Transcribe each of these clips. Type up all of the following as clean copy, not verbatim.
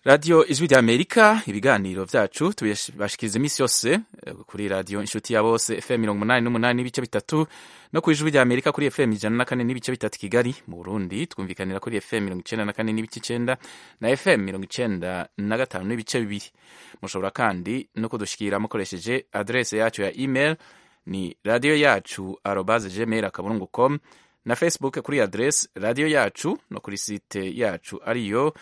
radiyo ijwi rya amerika ibiganiro vyacu tubashikiriza iminsi yose kuri radiyo inshuti ya bose fm 88 n'ibice bitatu no ku ijwi rya amerika kuri fm 104 n'ibice bitatu kigali mu burundi twumvikanira kuri fm 94 n'ibice 9 na fm 95 n'ibice bibiri. Mushobora kandi no kudushikira mukoresheje adrese yacu ya email ni radio yacu @gmail.com na Facebook kuri adresse radio yacu no kuri site yacu ariyo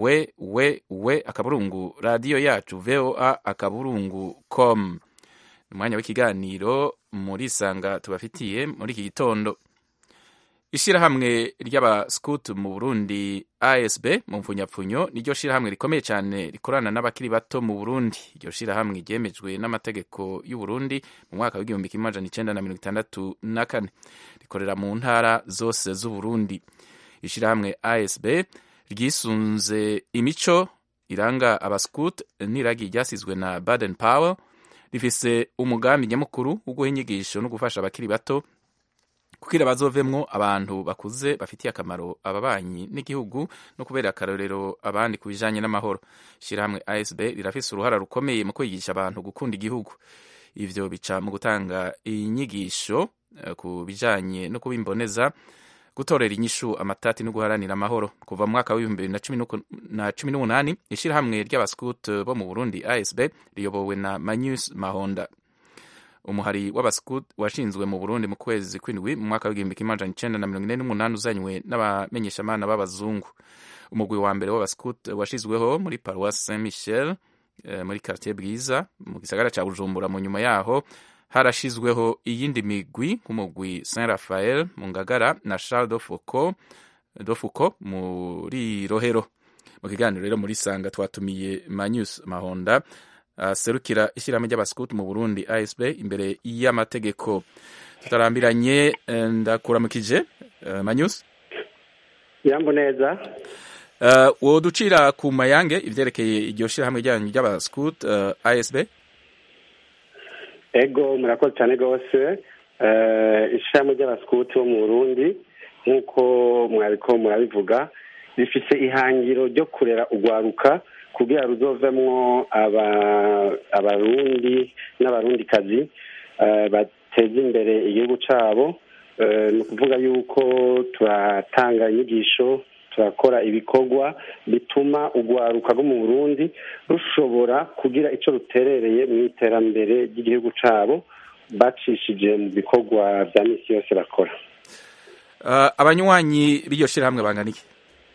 radio yacu voa.com. Umwanya w'ikiganiro muri sanga tubafitiye muri iki gitondo. Ishirahamwe ry'abascout mu Burundi ASB mu mfunyapfunyo niryo shirahamwe rikomeye cyane rikorana n'abakiri bato mu Burundi. Iryo shirahamwe ryemejwe n'amategeko y'u Burundi mu mwaka wa 1964 rikorera mu ntara zose z'u Burundi. Ishirahamwe ASB ryisunze imico iranga abascout n'iragi ryasizwe na Baden Powell, rifise umugambi nyamukuru wo guha inyigisho no gufasha abakiri bato kugira bazovemwo abantu bakuze bafitiye akamaro ababanyi n'igihugu no kubera akarorero abandi ku bijanye n'amahoro. Ishirahamwe ASB rirafise uruhara rukomeye mu kwigisha abantu gukunda igihugu. Ivyo bica mu gutanga inyigisho ku bijanye no kubimboneza, gutorera inyishu amatati no guharanira amahoro. Kuva mu mwaka wa 2018 ishirahamwe ry'abascout bo mu Burundi ASB riyobowe na Manius Mahonda. Umuhari w'abascout washinzwe mu Burundi mu kwezi kw'indwi mu mwaka wa 1948 uzanywe n'abamenyeshamana b'abazungu. Umugwi wa mbere w'abascout washizweho muri Paroisse Saint-Michel muri quartier Bwiza mu gisagara ca Bujumbura. Mu nyuma yaho harashizweho iyindi migwi nk'umugwi Saint Raphael mu Ngagara na Charles de Foucault muri Rohero. Mu kiganiro rero muri sanga twatumiye Manius Mahonda serukira ishyirahamwe ry'abascout mu Burundi ASB imbere y'amategeko. Tutarambiranye ndakuramukije Manius. Yambo neza. Woducira ku mayange ivyerekeye iryo shyirahamwe ry'abascout ASB? Ego murakoze cyane gose. Ishyirahamwe ry'abascout bo mu Burundi nk'uko murabivuga rifise ihangiro ryo kurera ugwaruka kugira ruzovemwo abarundi n'abarundikazi bateza imbere igihugu cabo. Ni ukuvuga yuko turatanga inyigisho, turakora ibikorwa bituma ugwaruka rwo mu Burundi rushobora kugira ico ruterereye mu iterambere ry'igihugu cabo bacishije mu bikorwa vya misi yose bakora. Abanywanyi b'iryo shirahamwe bangana iki?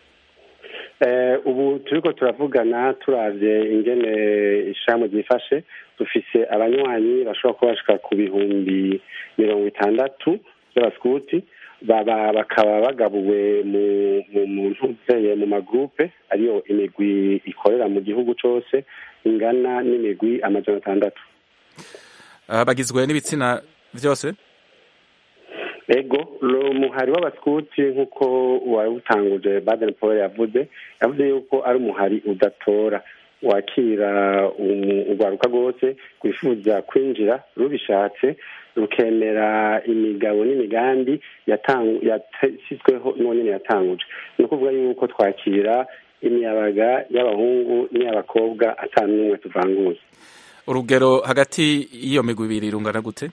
Ubu turiko turavugana turavye ingene ishirahamwe ryifashe, dufise abanywanyi bashobora kuba bashika ku bihumbi 60 by'abaskuti, bakaba bagabuwe mu ntuzeye mu magroupe ariyo imigwi ikorera mu gihugu cose ingana n'imigwi 600. Bagizwe n'ibitsina vyose? Ego, umuhari w'abaskuti nk'uko wawutanguje Baden Powell yavuze yuko ari umuhari udatora, wakira ugwaruka rwose kwifuza kwinjira rubishatse rukemera imigabo n'imigambi yashyizweho none yatanguje. Ni ukuvuga yuko twakira imiyabaga y'abahungu n'iy'abakobwa atanumwe tuvanguye. Urugero hagati y'iyo migwi ibiri rungana gute?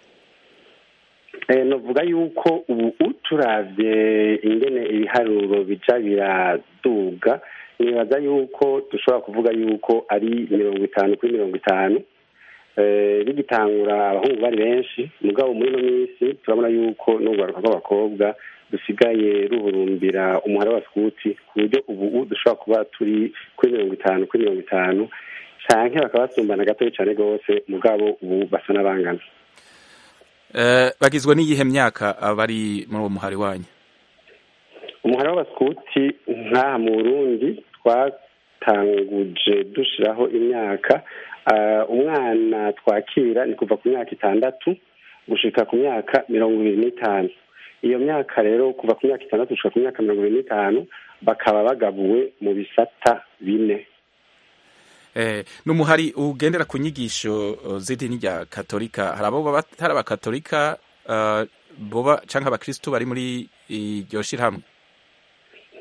Novuga yuko ubu turavye ingene ibiharuro bija biraduga, nibaza yuko dushobora kuvuga yuko ari 50 kuri 50. Rigitangura abahungu bari benshi, mugabo muri no misi turabona yuko n'ugwaruka rw'abakobwa dusigaye ruhurumbira umuhari w'abaskuti ku buryo ubu dushobora kuba turi kuri 50 kuri 50 canke bakaba basumbana gato cyane gose, mugabo ubu basa n'abangana. Bagizwe n'iyihe myaka abari muri uwo muhari wanyu? Umuhari w'abaskuti nk'aha mu Burundi twatanguje dushiraho imyaka. Umwana twakira ni kuva ku myaka 6 gushika ku myaka 25. Iyo myaka rero kuva ku myaka 6 gushika ku myaka 25 bakaba bagabuwe mu bisata 4. N'umuhari ugendera ku nyigisho z'idini rya Katolika. Hari abo batari abakatolika boba canke abakristo bari muri iryo shirahamwe? umuhari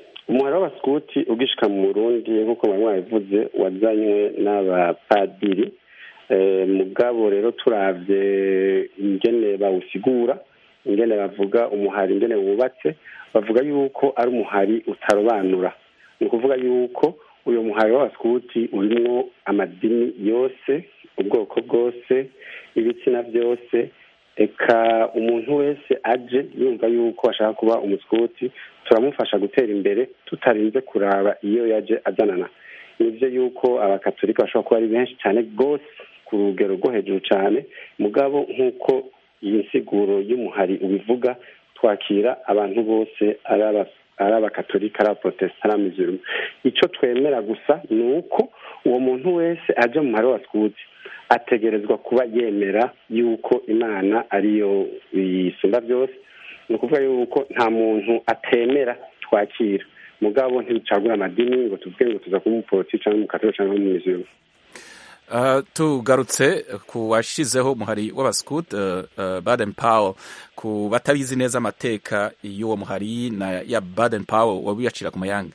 umuhari w'abaskuti ugishika mu Burundi nk'uko mwari mwabivuze wazanywe n'abapadiri, mugabo rero turavye ingene bawusigura, ingene bavuga umuhari ingene wubatse, bavuga yuko ari umuhari utarobanura. Ni ukuvuga yuko uyu muhari w'abaskuti urimwo amadini yose, ubwoko bwose, ibitsina byose, eka umuntu wese aje yumva yuko ashaka kuba umuskuti turamufasha gutera imbere tutarinze kuraba iyo yaje azanana. Nivyo yuko abakatolika bashobora kuba ari benshi cyane rwose ku rugero rwo hejuru cyane, mugabo nk'uko iyi nsiguro y'umuhari ubivuga, twakira abantu bose ari abakatolika, ari abaprotestant, ari amizirima. Icyo twemera gusa ni uko uwo muntu wese aje mu muhari w'abaskuti ategerezwa kuba yemera yuko Imana ariyo isumba byose. Ni ukuvuga yuko nta muntu atemera twakira, mugabo ntibicagura amadini ngo tuvuge ngo tuza kuba umuporoti cyangwa umukatolika cyangwa umuzirima. Tugarutse ku washizeho umuhari w'abaskuti Baden Powell, ku batabizi neza amateka y'uwo muhari na ya Baden Powell wabiyacira ku mayanga.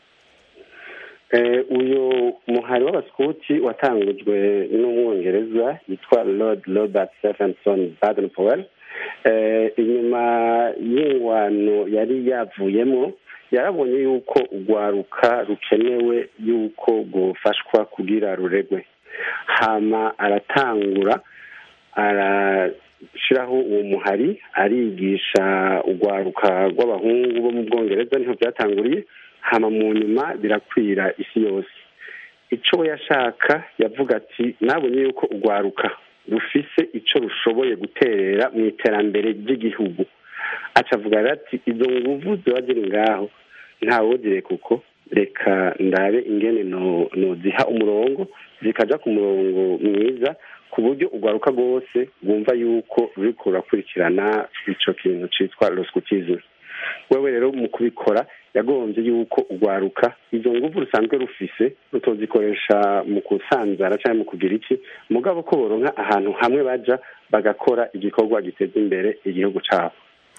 Uyu muhari w'abaskuti watangujwe n'umwongereza yitwa Lord Robert Stephenson Baden Powell. Inyuma y'ingwano yari yavuyemo, yarabonye yuko urwaruka rukenewe yuko gufashwa kugira ruregwe, hama aratangura arashiraho uwo muhari, arigisha urwaruka rw'abahungu bo mu Bwongereza, niho byatanguriye, hama mu nyuma birakwira isi yose. Ico yashaka yavuga ati nabonye yuko urwaruka rufise ico rushoboye guterera mu iterambere ry'igihugu, acavuga ati izo nguvu ziba ziri ngaho ntawodire kuko reka ndabe ingene noziha umurongo zikaja ku murongo mwiza, ku buryo urwaruka rwose rwumva yuko ruriko rurakurikirana ico kintu citwa loskutisme. Wewe rero mu kubikora yagombye yuko urwaruka izo nguvu rusanzwe rufise rutozikoresha mu kusanzara cyangwa mu kugira iki, mugabo ko boronka ahantu hamwe baja bagakora igikorwa giteza imbere igihugu cabo.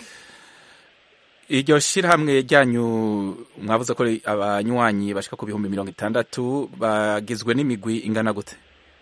Iryo shirahamwe ryanyu mwavuze ko abanywanyi bashika ku 600,000 bagizwe n'imigwi ingana gute?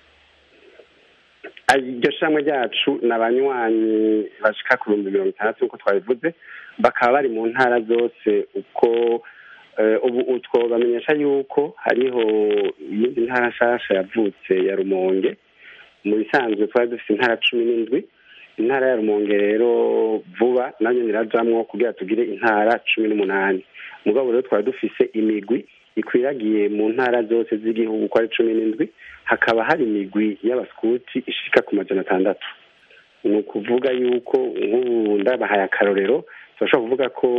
Iryo shirahamwe ryacu n'abanywanyi bashika ku 600,000 uko twabivuze, bakaba bari mu ntara zose. Uko ubu utwo bamenyesha yuko hariho iyindi ntara nshasha yavutse ya Rumonge. Mu bisanzwe twari dufite intara 17, intara ya Rumonge rero vuba nanyo nirajamwo kugira tugire intara 18. Mugabo rero twari dufise imigwi ikwiragiye mu ntara zose z'igihugu ko ari 17, hakaba hari imigwi y'abaskuti ishika ku 600. Ni ukuvuga yuko nk'ubu ndabahaye akarorero, turashobora kuvuga ko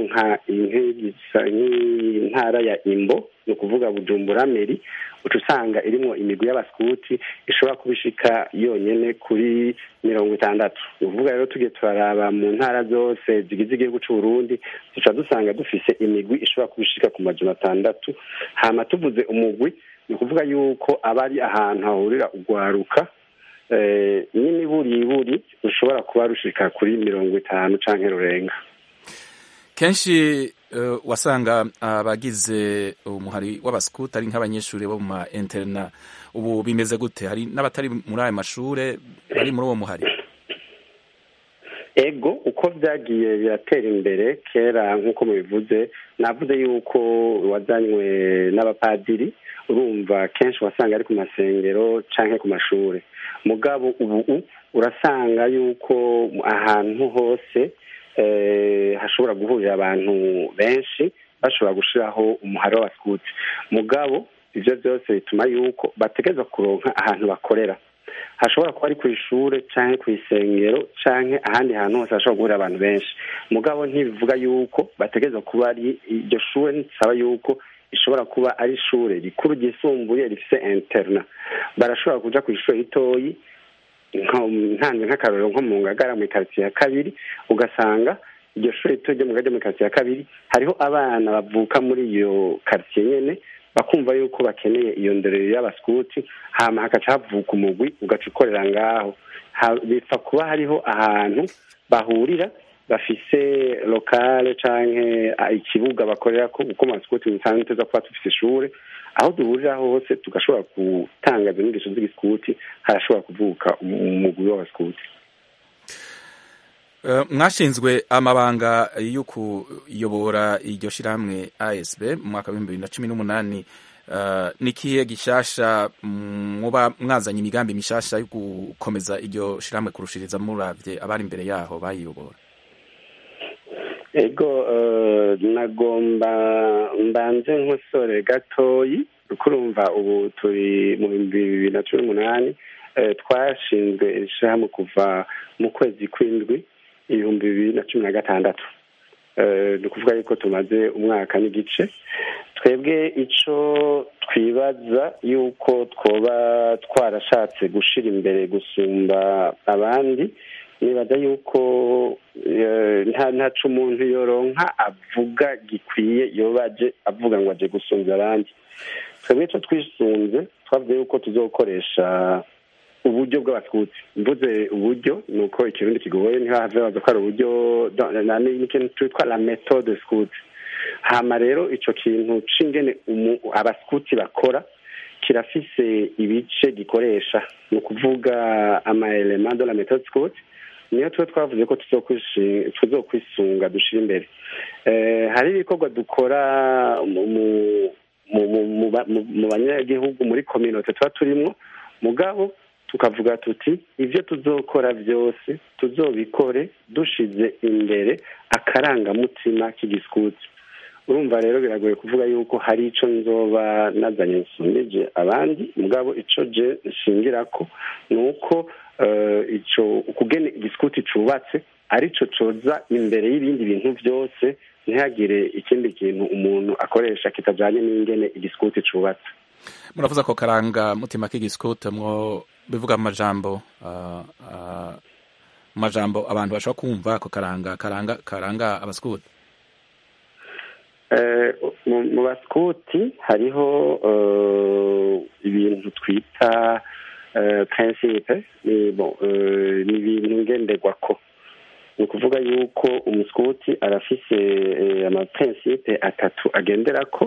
nk'intara ya Imbo, ni ukuvuga Bujumbura Meri, uca usanga irimwo imigwi y'abaskuti ishobora kubishika yonyene kuri 60. Ni ukuvuga rero tugiye turaraba mu ntara zose zigize igihugu c'u Burundi, duca dusanga dufise imigwi ishobora kubishika ku 600. Hama tuvuze umugwi, ni ukuvuga yuko aba ari ahantu hahurira urwaruka n'imiburiburi rushobora kuba rushika kuri 50 canke rurenga. Kenshi wasanga abagize umuhari w'abaskuti ari nk'abanyeshuri bo mu interna. Ubu bimeze gute? Hari n'abatari muri ayo mashure bari muri uwo muhari? Ego uko byagiye biratera imbere, kera nk'uko mubivuze, navuze yuko wazanywe n'abapadiri, urumva kenshi wasanga ari ku masengero canke ku mashure. Mugabo ubu urasanga yuko ahantu hose hashobora guhurira abantu benshi bashobora gushiraho umuhari w'abaskuti. Mugabo ivyo byose bituma yuko bategeza kuronka ahantu bakorera, hashobora kuba ari kw'ishure canke kw'isengero canke ahandi hantu hose hashobora guhurira abantu benshi. Mugabo ntibivuga yuko bategeza kuba ari iryo shure, ntisaba yuko ishobora kuba ari ishure rikuru ryisumbuye rifise interna. Barashobora kuja kw'ishure ritoyi, ntanze nk'akarorero nko mu Ngagara mu quartier ya kabiri, ugasanga iryo shure rito ryo mu Ngagara mu quartier ya kabiri hariho abana bavuka muri iyo quartier nyene, bakumva yuko bakeneye iyo ndorero y'abaskuti, hama hagaca havuka umugwi ugaca ukorera ngaho. Bipfa kuba hariho ahantu bahurira bafise lokale canke ikibuga bakorera ko uko masikuti bisanzwe tuza kuba dufise ishure aho duhurira hose tugashobora gutanga izo nyigisho z'igisikuti harashobora kuvuka umugwi w'abasikuti. Mwashinzwe amabanga yo kuyobora iryo shirahamwe ASB mu mwaka wa 2018. Nikihe gishasha muba mwazanye imigambi mishasha yo gukomeza iryo shirahamwe kurushiriza muravye abari imbere yaho bayiyobora? Ego nagomba mbanze nkosore gatoyi kurumva ubu turi mu 2018 twashinzwe ishirahamwe kuva mu kwezi kw'indwi 2016 ni ukuvuga yuko tumaze umwaka n'igice. Twebwe ico twibaza yuko twoba twarashatse gushira imbere gusumba abandi, nibaza yuko ntaco umuntu yoronka avuga gikwiye yobaje avuga ngo aje gusumba abandi. Twebwe ico twisunze twavuze yuko tuzokoresha uburyo bw'abaskuti. Mvuze uburyo nuko ikirundi kigoye ntihave baza ko ari uburyo n'ikintu twitwa la méthode scout. Hama rero ico kintu cingene abaskuti bakora kirafise ibice gikoresha, ni ukuvuga ama element de la méthode scout niyo twavuze ko tuzokwisunga dushira imbere. Hari ibikorwa dukora mu banyagihugu muri communauté tuba turimwo, mugabo tukavuga tuti ivyo tuzokora vyose tuzobikore dushize imbere akarangamutima k'igiskuti. Urumva rero biragoye kuvuga yuko hari ico nzoba nazanye nsumije abandi, mugabo ico je nshingirako nuko ico ukugene igiskuti cubatse arico coza imbere y'ibindi bintu vyose, ntihagire ikindi kintu umuntu akoresha kitajanye n'ingene igiskuti cubatse. Muravuza ko karanga mutima k'igiskuti mwo bivuga amajambo abantu bashobora kumva ko karanga abaskuti. Mu baskuti hariho ibintu twita principe, ni ibintu ngenderwako. Ni ukuvuga yuko umuskuti arafise amaprincipe atatu agenderako,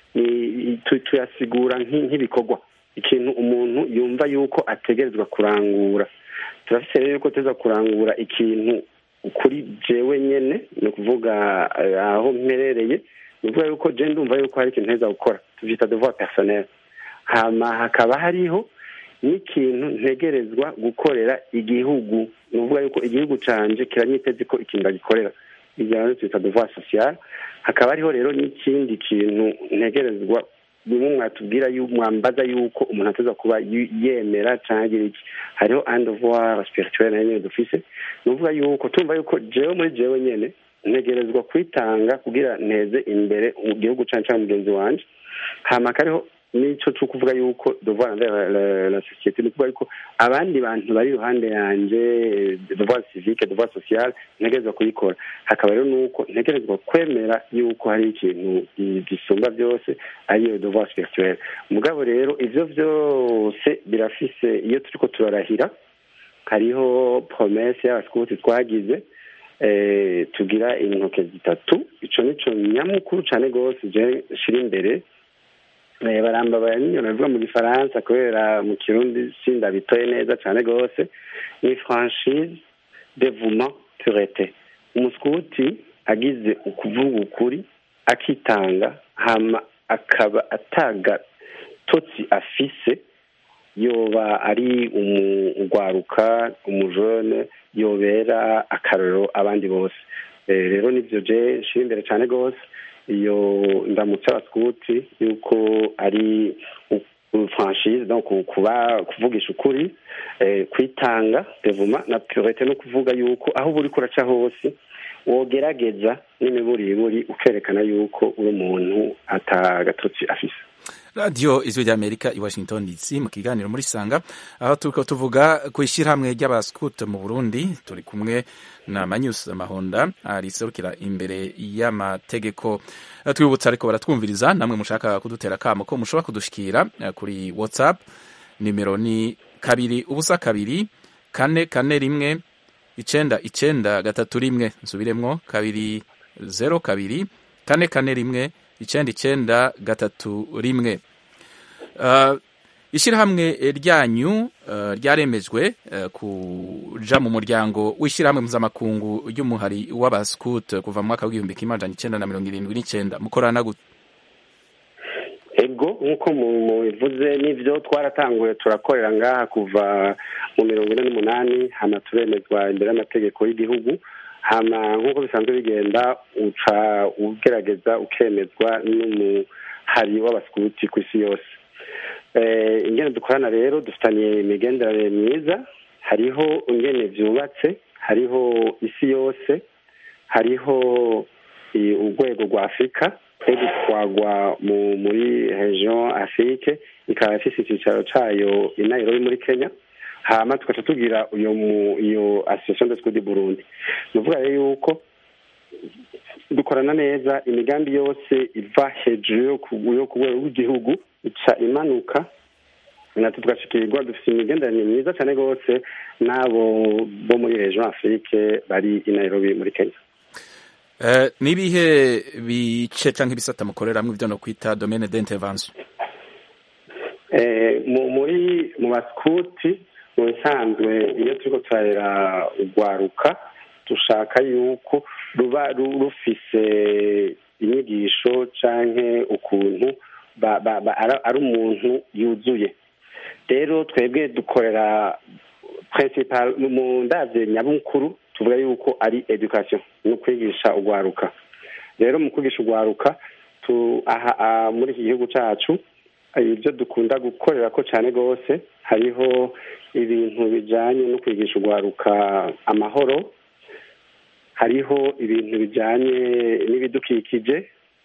tuyasigura nk'ibikorwa, ikintu umuntu yumva yuko ategerezwa kurangura. Turafise rero yuko tuza kurangura ikintu kuri jewe nyene, ni ukuvuga aho mperereye, ni ukuvuga yuko je ndumva yuko hari ikintu nteza gukora, tuvyita devoir personnel. Hama hakaba hariho n'ikintu ntegerezwa gukorera igihugu, ni ukuvuga yuko igihugu canje kiranyiteze ko ikintu ndagikorera, ibyo rero twita devoir social. Hakaba hariho rero n'ikindi kintu ntegerezwa, bimwe mwatubwira mwambaza yuko umuntu ateza kuba yemera canke iki. Hariho un devoir spirituel na nyene dufise, ni ukuvuga yuko tumva yuko jewe muri jewe nyene ntegerezwa kwitanga kugira nteze imbere mu gihugu canje canke mugenzi wanje. Hama kariho nico tukuvuga yuko devoir envers la société, ni ukuvuga yuko abandi bantu bari iruhande yanje, devoir civique, devoir social, ntegerezwa kuyikora. Hakaba rero nuko ntegerezwa kwemera yuko hari ikintu gisumba byose, ariyo devoir spirituel. Mugabo rero ivyo vyose birafise iyo turiko turarahira, hariho promesse y'abaskuti twagize, tugira intoke zitatu. Ico nico nyamukuru cane gose je shira imbere. Barambabaye niyo navuga mu gifaransa kubera mu kirundi sindabitoye neza cane gose. Ni franchise, dévouement, pureté. Umuskuti agize ukuvuga ukuri, akitanga, hama akaba ataga totsi afise, yoba ari umugwaruka, umujone, yobera akarorero abandi bose. Rero nivyo je shira imbere cane gose. Iyo ndamutse abaskuti yuko ari franchise, donc kuvugisha ukuri, kwitanga, dévouement na pureté, no kuvuga yuko aho buri kuraca hose wogerageza n'imiburiburi ukerekana yuko uri umuntu atagatotsi afise. Radio Ijwi ry'Amerika i Washington DC mu kiganiro muri Sanga, aho turiko tuvuga ku ishyirahamwe ry'abaskuti mu Burundi. Turi kumwe na Manyusi Mahonda ariserukira imbere y'amategeko. Twibutsa ariko baratwumviriza, namwe mushaka kudutera kamo ko mushobora kudushikira kuri WhatsApp, nimero ni 2 ubusa 2 4 4 1 991 nsubiremwo 202 441 991. Ishirahamwe ryanyu ryaremejwe kuja mu muryango w'ishirahamwe mpuzamakungu ry'umuhari w'abascout kuva mu mwaka w'igihumbi kimwe amajana 1979. mukorana gute? Ego nk'uko mubivuze n'ivyo twaratanguye turakorera ngaha kuva mu 1948 hama turemezwa imbere y'amategeko y'igihugu, hama nk'uko bisanzwe bigenda uca ugerageza ukemezwa n'umuhari w'abaskuti ku isi yose. Ingene dukorana rero dufitanye imigenderanire myiza, hariho ingene vyubatse, hariho isi yose, hariho urwego rwa Afurika twagwa muri region Afrique, ikaba ifise icicaro cayo i Nairobi muri Kenya, hama tugaca tugira iyo association de Scouts du Burundi. Nuvuga rero yuko dukorana neza, imigambi yose iva hejuru yo ku rwego rw'igihugu ica imanuka natwe tugashikirwa. Dufite imigenderanire myiza cyane rwose n'abo bo muri region Afrique bari i Nairobi muri Kenya. Nibihe bice canke ibisata mukoreramwe ivyo no kwita domaine d'intervention? Mu baskuti mu bisanzwe iyo turiko turarera urwaruka dushaka yuko ruba rufise inyigisho canke ukuntu ari umuntu yuzuye. Rero twebwe dukorera principal mu ndavye nyamukuru tuvuga yuko ari education, no kwigisha urwaruka. Rero mu kwigisha urwaruka muri iki gihugu cacu ibyo dukunda gukorera ko cyane rwose, hariho ibintu bijanye no kwigisha urwaruka amahoro, hariho ibintu bijanye n'ibidukikije,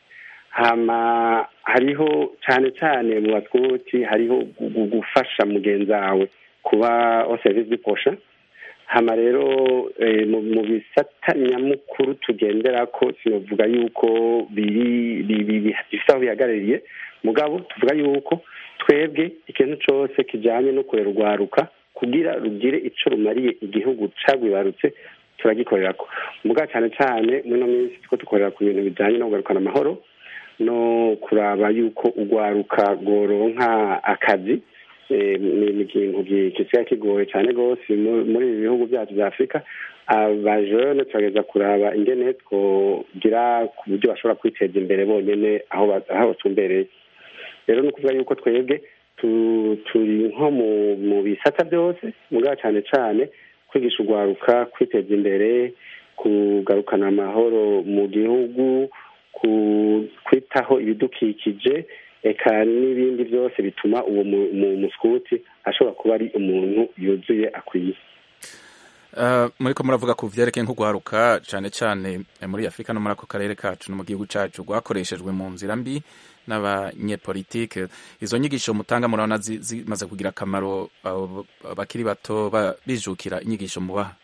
hama hariho cyane cyane mu baskuti hariho gufasha mugenzi wawe kuba au service du prochain. Hama rero mu bisata nyamukuru tugendera ko sinovuga yuko bifite aho bihagarariye, mugabo tuvuga yuko twebwe ikintu cyose kijanye no kurera urwaruka kugira rugire ico rumariye igihugu cagwibarutse turagikorerako. Mugabo cyane cyane muri no minsi two dukorera ku bintu bijanye no kugarukana amahoro no kuraba yuko urwaruka goronka akazi. Ni ikintu gisigaye kigoye cyane rwose muri ibi bihugu byacu bya Afurika. Abajene turageza kuraba ingene twogira ku buryo bashobora kwiteza imbere bonyene aho batumbereye. Rero ni ukuvuga yuko twebwe turi nko mu bisata byose, mugabo cyane cyane kwigisha urwaruka kwiteza imbere, kugarukana amahoro mu gihugu, kwitaho ibidukikije, eka n'ibindi byose bituma uwo muskuti ashobora kuba ari umuntu yuzuye akwiye. Muriko muravuga ku vyerekeye nko guharuka cyane cyane muri Afrika no muri ako karere kacu no mu gihugu cacu rwakoreshejwe mu nzira mbi n'abanyepolitike. Izo nyigisho mutanga murabona zimaze kugira akamaro bakiri bato bijukira inyigisho mubaha?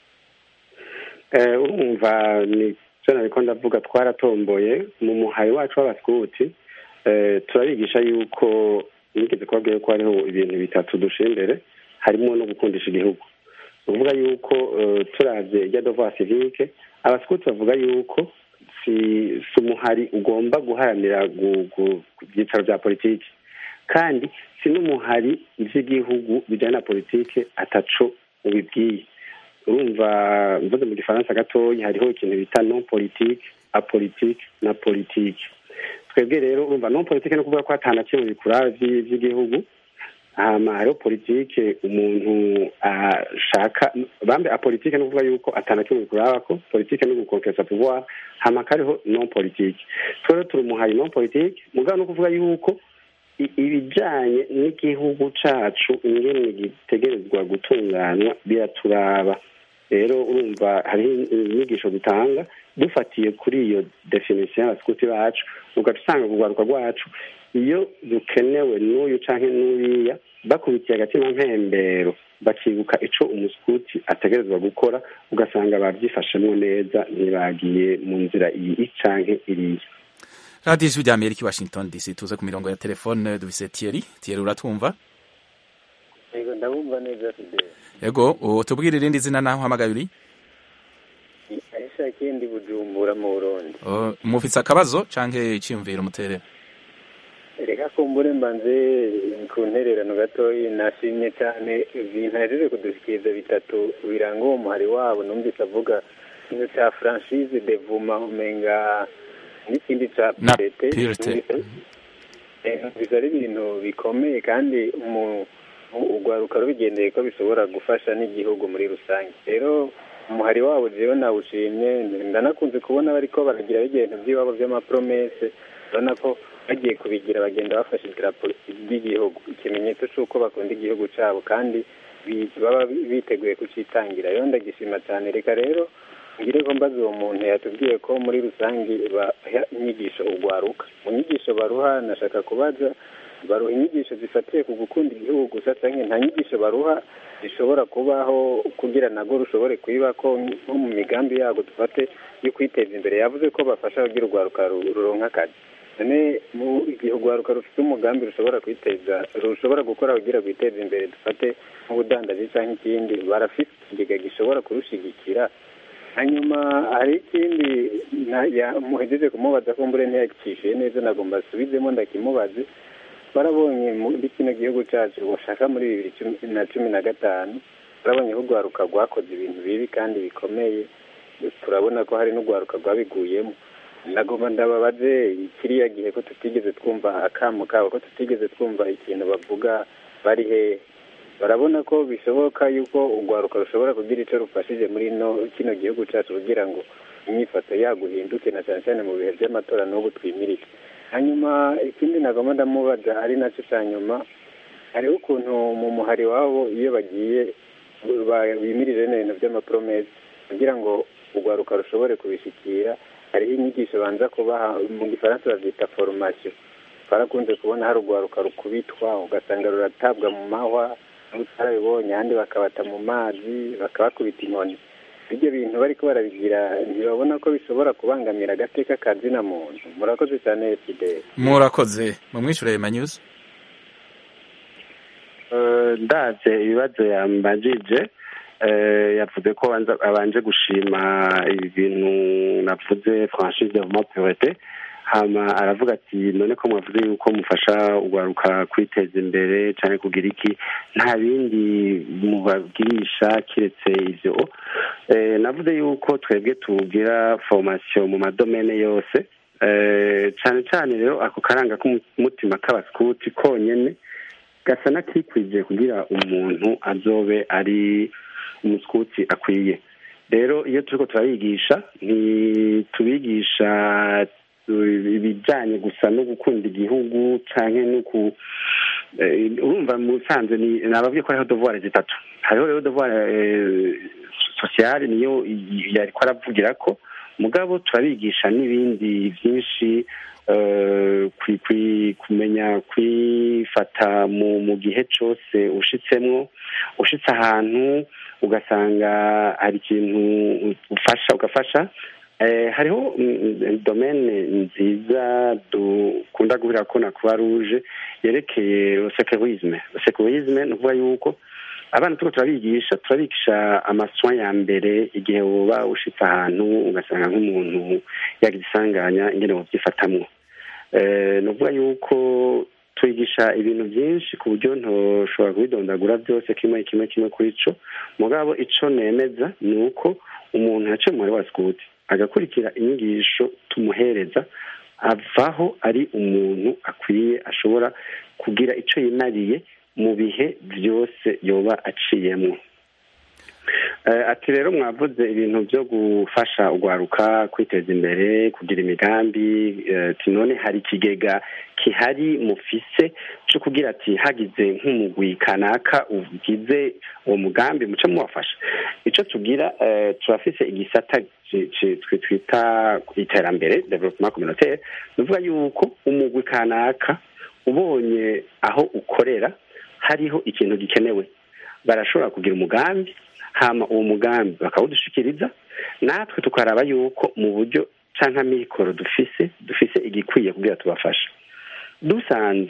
Urumva ni cyo nariko ndavuga, twaratomboye mu muhayi wacu w'abaskuti. Turabigisha yuko nigeze kubabwira ko hariho ibintu bitatu dushira imbere, harimo no gukundisha igihugu. Uvuga yuko turavye irya devoir civique, abaskuti bavuga yuko si umuhari ugomba guharanira ibyicaro bya politiki, kandi si n'umuhari ivy'igihugu bijyanye na politike ataco ubibwiye. Urumva mvuze mu gifaransa gatoya hariho ikintu bita non politique, apolitique na politique. Twebwe rero urumva non politique no kuvuga ko atana kimwe bikura vy'igihugu, hama hariho politike umuntu ashaka bambe apolitique no kuvuga yuko atana kimwe bikura ko politike no gukonkesa pouvoir, hama kariho non politique. Twero turi umuhari non politique, mugabo no kuvuga yuko ibijanye n'igihugu cacu ingene gitegerezwa gutunganywa biraturaba. Rero urumva hari inyigisho dutanga dufatiye kuri iyo definition y'abaskuti bacu, ugatusanga kugaruka rwacu iyo dukenewe n'uyu canke n'uriya bakubitiye agatima mpembero bakibuka ico umuskuti ategerezwa gukora, ugasanga bavyifashemwo neza, ntibagiye mu nzira iyi canke iriya. Radio Ijwi ry'Amerika, Washington DC. Tuze ku mirongo ya telefone dufise Thierry. Thierry, uratwumva? Yego ndabumva neza Fidel. yego tubwire irindi zina naho uhamagaye uri Aisha Kendi Bujumbura mu Burundi. Mufise akabazo canke iciyumviro muterera? Reka kumbure mbanze ku ntererano gatoyi, nashimye cyane ibintu yaje kudushikiriza bitatu biranga uwo muhari wabo. Numvise avuga ikintu cya franchise de vuma umenga n'ikindi cya pirete. Numvise ari ibintu bikomeye kandi urwaruka rubigendeye ko bishobora gufasha n'igihugu muri rusange. Rero umuhari wabo jewe nawushimye, ndanakunze kubona bariko baragira ibintu by'iwabo by'amapromese, urabona ko bagiye kubigira bagenda bafashe idarapo ry'igihugu, ikimenyetso cy'uko bakunda igihugu cyabo kandi baba biteguye kucitangira. Rero ndagishima cyane. Reka rero ngire ko mbaza uwo muntu yatubwiye ko muri rusange baha inyigisho urwaruka. Mu nyigisho baruha nashaka kubaza, baruha inyigisho zifatiye ku gukunda igihugu gusa cyangwa nta nyigisho baruha zishobora kubaho kugira nago rushobore kwiba ko nko mu migambi yabo dufate yo kwiteza imbere? Yavuze ko bafasha kugira urwaruka ruronka akazi. None mu igihe urwaruka rufite umugambi rushobora gukora kugira rwiteze imbere, dufate nk'ubudandaji cyangwa ikindi, barafite ikigega gishobora kurushigikira? Hanyuma hari ikindi muhejeje kumubaza ko mbure ntiyakishyuye neza, nagomba asubizemo ndakimubaze. Barabonye muri kino gihugu cyacu bashaka muri 2015 barabonye ko urwaruka rwakoze ibintu bibi kandi bikomeye, turabona ko hari n'urwaruka rwabiguyemo. Nagomba ndababaze kiriya gihe ko tutigeze twumva akamo kabo, ko tutigeze twumva ikintu bavuga, bari he? Barabona ko bishoboka yuko urwaruka rushobora kugira icyo rufashije muri kino gihugu cyacu kugira ngo imyifato yaguhinduke, na cyane cyane mu bihe by'amatora n'ubu twimirike. Hanyuma ikindi nagomba ndamubaza ari nacyo cya nyuma, hariho ukuntu mu muhari wabo iyo bagiye bimirije n'ibintu by'amapromese kugira ngo urwaruka rushobore kubishyikira, hariho inyigisho banza kubaha, mu gifaransa bavyita formation. Barakunze kubona hari urwaruka rukubitwa ugasanga ruratabwa mu mahwa, utarabibonye ahandi bakabata mu mazi bakabakubita inkoni. Ibyo bintu bariko barabigira ntibabona ko bishobora kubangamira agateka kazina muntu? Murakoze cyane Fidel. Murakoze. Mumwishure Manyuza. Ndaze ibibazo yambajije, yavuze ko abanje gushima ibintu navuze franchise de purete, hama aravuga ati none ko mwavuze yuko mufasha urwaruka kwiteza imbere cyane kugira iki, nta bindi mubabwirisha kiretse ivyo? Navuze yuko twebwe tugira formation mu madomene yose, cyane cyane rero ako karanga k'umutima k'abaskuti konyene gasa nakikwije kugira umuntu azobe ari umuskuti akwiye. Rero iyo turiko turabigisha ntitubigisha ibijanye gusa no gukunda igihugu canke no urumva musanze nababwiye ko hariho devoir zitatu. Hariho rero devoir sociale niyo yariko aravugira ko, mugabo turabigisha n'ibindi byinshi, kumenya kwifata mu gihe cyose ushitse ahantu ugasanga hari ikintu ugafasha. Hariho domene nziza dukunda guhurira ko na Croix Rouge yerekeye securisme ni ukuvuga yuko abana turiko turabigisha amasoin ya mbere igihe woba ushitse ahantu ugasanga nk'umuntu yagize isanganya ingene wovyifatamwo. Ni ukuvuga yuko twigisha ibintu byinshi ku buryo ntoshobora kubidondagura byose kimwe kuri co, mugabo ico nemeza ni uko umuntu yaciye muri wa sikuti agakurikira inyigisho tumuhereza, avaho ari umuntu akwiye, ashobora kugira ico yinariye mu bihe byose yoba aciyemwo. Ati rero mwavuze ibintu byo gufasha urwaruka kwiteza imbere, kugira imigambi, none hari ikigega kihari mufise cyo kugira ati hagize nk'umugwi kanaka ugize uwo mugambi muce muwafasha? Ico tugira turafise igisata twita iterambere, development communautaire. Nuvuga yuko umugwi kanaka ubonye aho ukorera hariho ikintu gikenewe, barashobora kugira umugambi, hama uwo mugambi bakawudushikiriza, natwe tukaraba yuko mu buryo canke amikoro dufise igikwiye kugira tubafasha. Dusanze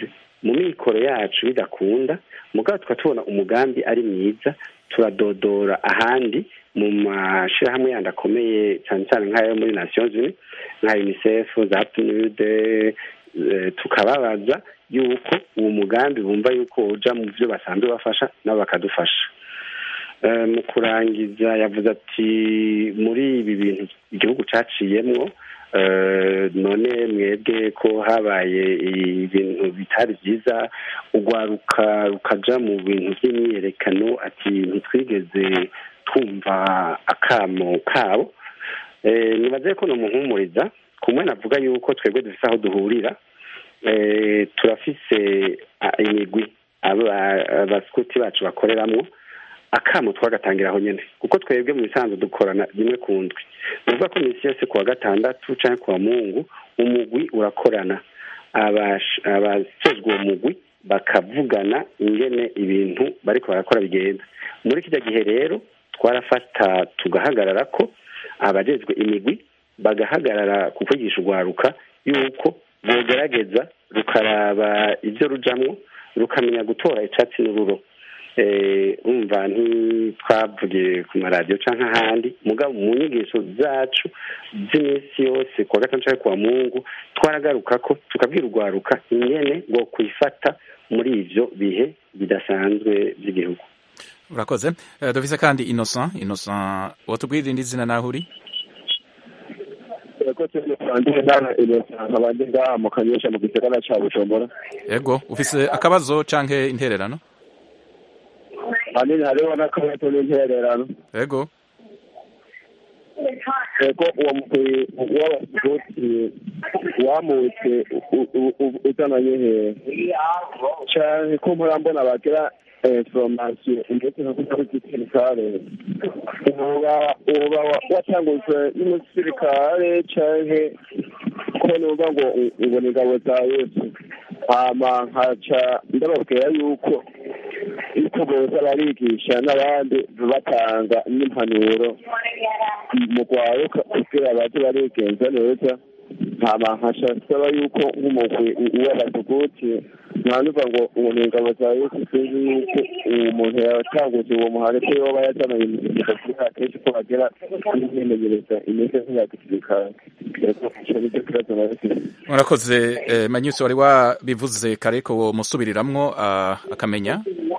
mu mikoro yacu bidakunda mugabo tukatubona umugambi ari mwiza turadodora ahandi mu mashirahamwe yandi akomeye cyane cyane nk'ayo muri Nations Unies nka UNICEF za PNUD tukababaza yuko uwo mugambi bumva yuko uja mu byo basanzwe bafasha nabo bakadufasha. Mu kurangiza yavuze ati muri ibi bintu igihugu caciyemwo none mwebwe ko habaye ibintu bitari byiza ugwaruka rukaja mu bintu by'imyiyerekano ati ntitwigeze twumva akamo kabo. Nibaze ko nomuhumuriza kumwe navuga yuko twebwe dufise aho duhurira turafise imigwi abaskuti bacu bakoreramwo akamo twagatangiraho nyene kuko twebwe mu bisanzwe dukorana rimwe ku ndwi nuvuga ko misi yose kuwa gatandatu canke kuwa Mungu umugwi urakorana abasejwe uwo mugwi bakavugana ingene ibintu bariko barakora bigenda. Muri kijya gihe rero twarafata tugahagarara ko abajejwe imigwi bagahagarara ku kwigisha urwaruka yuko bogerageza rukaraba ibyo rujamwo rukamenya gutora icatsi n'ururo. Umva ntitwavugiye ku maradiyo canke ahandi mugabo mu nyigisho zacu z'iminsi yose kuwa gatanu canke kuwa Mungu twaragaruka ko tukabwira urwaruka ingene ngo kwifata muri ivyo bihe bidasanzwe by'igihugu. Urakoze. Dufise kandi Innocent watubwirira indi zina naho uri? Yego ufise akabazo canke intererano? Hanini hariho n'akabazo n'intererano. Yego. Yego uwo mugwi w'abaskuti wamutse uzananye he canke ko murambona bagira information ndetse no kuja kugitekare uba watanguzwe n'umusirikare canke ko nuvuga ngo ubona ingabo za Yesu hama nkaca ndababwira yuko iko boza barigisha n'abandi batanga n'impanuro mu kwaruka kugira baje barigenza neza hama nkaca saba yuko nk'umugwi w'abaskuti ntanuva ngo ubona ingabo za Yesu sinzi yuko umuntu yatanguje uwo muhare ko yoba yazananye imisirikare kuri akenshi ko bagera n'imyemenyereza imeze nk'iya gisirikare. Murakoze. Manyusi wari wabivuze kare ko wo musubiriramwo akamenya.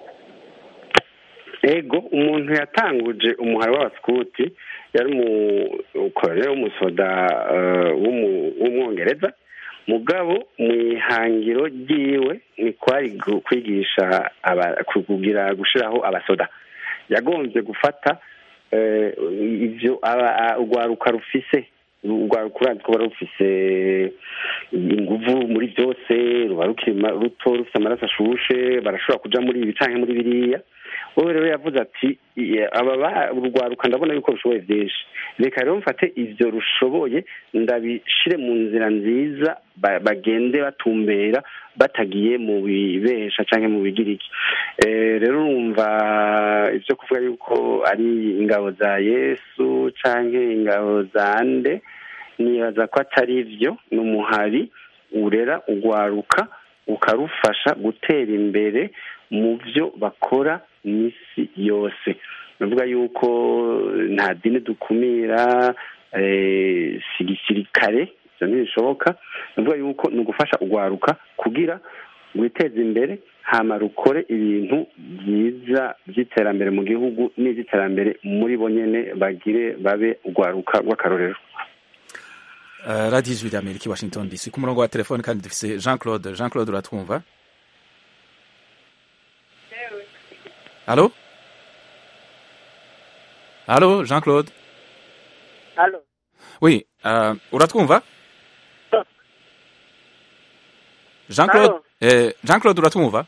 Ego umuntu yatanguje umuhari w'abaskuti yari umukorere w'umusoda w'umwongereza mugabo mu ihangiro ryiwe ni kwari kwigisha kugira gushiraho abasoda yagombye gufata ivyo urwaruka rufise urwaruka kuba rufise inguvu muri byose ruba ruto rufise amaraso ashushe barashobora kuja muri ibi canke muri biriya. Wowe rero yavuze ati urwaruka ndabona yuko rushoboye byinshi reka rero mfate ivyo rushoboye ndabishire mu nzira nziza bagende batumbera batagiye mu bibesha canke mu bigiriki. Rero urumva ivyo kuvuga yuko ari ingabo za Yesu canke ingabo za nde nibaza ko atari ivyo n'umuhari urera urwaruka ukarufasha gutera imbere mu byo bakora misi yose. Navuga yuko nta dini dukumira sigisirikare ivyo ntibishoboka. Navuga yuko ni ugufasha urwaruka kugira witeze imbere hama rukore ibintu byiza by'iterambere mu gihugu n'iby'iterambere muri bo nyene bagire babe urwaruka rw'akarorero. Radio Ijwi ry'Amerika Washington DC ku murongo wa telefone kandi dufise Jean Claude uratwumva? Allô Jean Claude? Allô. Oui, uratwumva? Jean Claude uratwumva?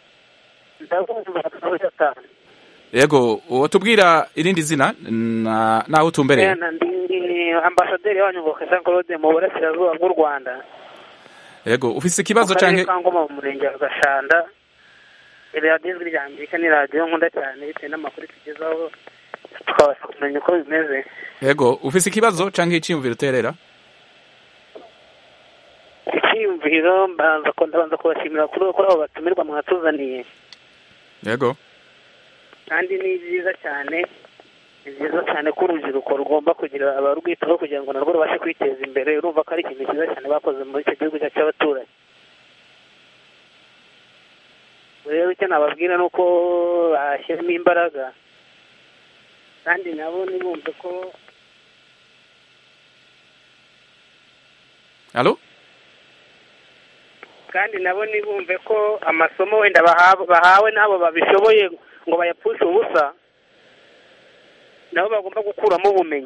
Ndakumva. Yego, utubwira irindi zina naho utumbereye? Ndi ambasaderi wanyu ngo Jean Claude mu burasirazuba bw'u Rwanda. Yego, ufise ikibazo canke Ngoma mu murenge wa Gashanda. Radio Ijwi ry'Amerika ni radio nkunda cyane bitewe n'amakuru tugezaho tukabasha kumenya uko bimeze. Yego, ufise ikibazo canke iciyumviro uterera? cyiyumviro ndabanza kubashimira kuri abo batumirwa mwatuzaniye. Yego. Kandi ni byiza cyane ko urubyiruko rugomba kugira abarwitaho kugira ngo narwo rubashe kwiteza imbere. Urumva ko ari ikintu cyiza cyane bakoze muri icyo gihugu cyacu cy'abaturanyi. Rero icyo nababwira ni uko bashyiramo imbaraga kandi nabo ntibumve ko Allo? kandi nabo ntibumve ko amasomo wenda bahawe n'abo babishoboye ngo bayapfushe ubusa, nabo bagomba gukuramo ubumenyi.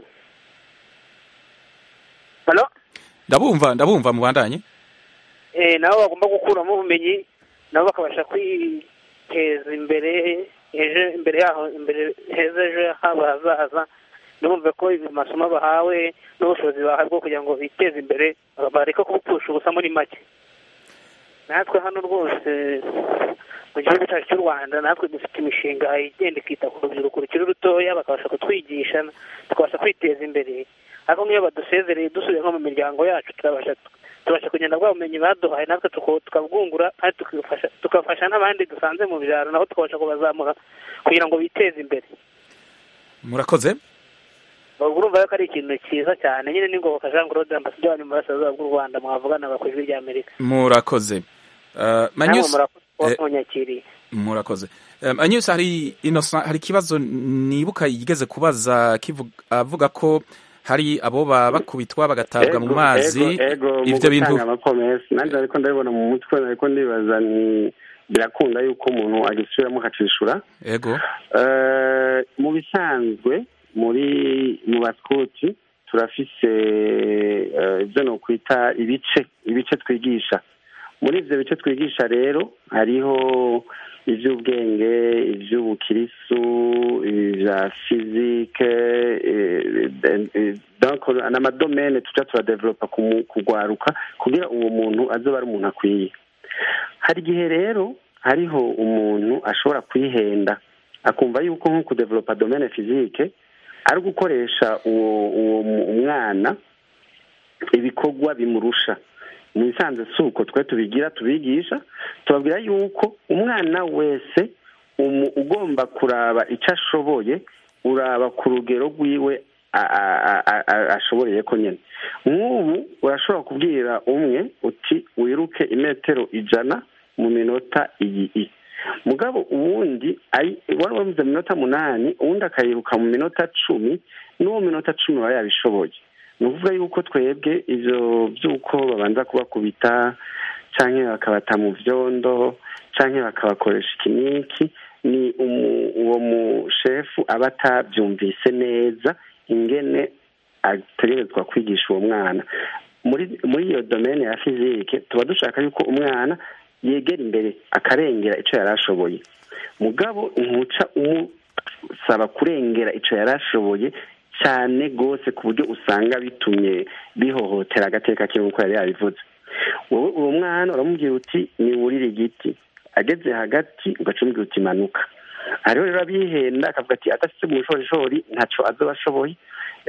Allo? Ndabumva mubandanye. Nabo bagomba gukuramo ubumenyi, nabo bakabasha kwiteza imbere ejo hazaza. Ntibumve ko amasomo bahawe n'ubushobozi bahawe bwo kugira ngo biteze imbere bareke kubupfusha ubusa muri make. Natwe hano rwose mu gihugu cyacu cy'u Rwanda natwe dufite imishinga igenda ikita ku rubyiruko rukiri rutoya, bakabasha kutwigisha tukabasha kwiteza imbere. Ariko nk'iyo badusezereye dusubiye nko mu miryango yacu tubasha kugenda bwa bumenyi baduhaye natwe tukabwungura kandi tukafasha n'abandi dusanze mu byaro nabo tukabasha kubazamura kugira ngo biteze imbere. Murakoze. Urumva ko ari ikintu cyiza cyane. Nyine ni ngoboka Jean Claude, ambasaderi mu burasirazuba bw'u Rwanda, mwavugana ku ijwi ry'Amerika. Murakoze. Murakoze. Manyusi, hari ikibazo nibuka yigeze kubaza avuga ko hari abo bakubitwa bagatabwa mu mazi. Ivyo bintu nanjye ariko ndabibona mu mutwe, ariko ndibaza ni birakunda yuko umuntu agisubiramo akacishura. Yego. Mu bisanzwe mu baskuti turafise ibyo no kwita ibice twigisha. Muri ivyo bice twigisha rero hariho ivy'ubwenge, ivy'ubukirisu, ivya physique, donc n'amadomene tuja turadevelopa kugwaruka kugira uwo muntu azoba ari umuntu akwiye. Hari igihe rero hariho umuntu ashobora kwihenda akumva yuko nko kudevelopa domene physique ari gukoresha uwo mwana ibikorwa bimurusha. Mu bisanzwe suko twe tubigisha tubabwira yuko umwana wese ugomba kuraba icyo ashoboye uraba ku rugero rwiwe ashoboreye ko nyine. Nk'ubu urashobora kubwira umwe uti wiruke imetero 100 mu minota iyi, mugabo uwundi wari wamuze mu minota 8 uwundi akayiruka mu minota 10, n'uwo minota 10 aba yabishoboye. Ni ukuvuga yuko twebwe ivyo by'uko babanza kubakubita canke bakabata mu vyondo canke bakabakoresha ikiniki, ni uwo mushefu aba atabyumvise neza ingene ategerezwa kwigisha uwo mwana. Muri iyo domene ya fizike tuba dushaka yuko umwana yegera imbere akarengera ico yarashoboye, mugabo ntuca umusaba kurengera ico yarashoboye cyane gose ku buryo usanga bitumye bihohotera agateka kiwe uko yari yabivuze. Wowe uwo mwana uramubwira uti ni wurire igiti, ageze hagati ugacumubwira uti manuka. Hariho rero abihenda akavuga ati adafite mu bushorishori ntaco azoba ashoboye.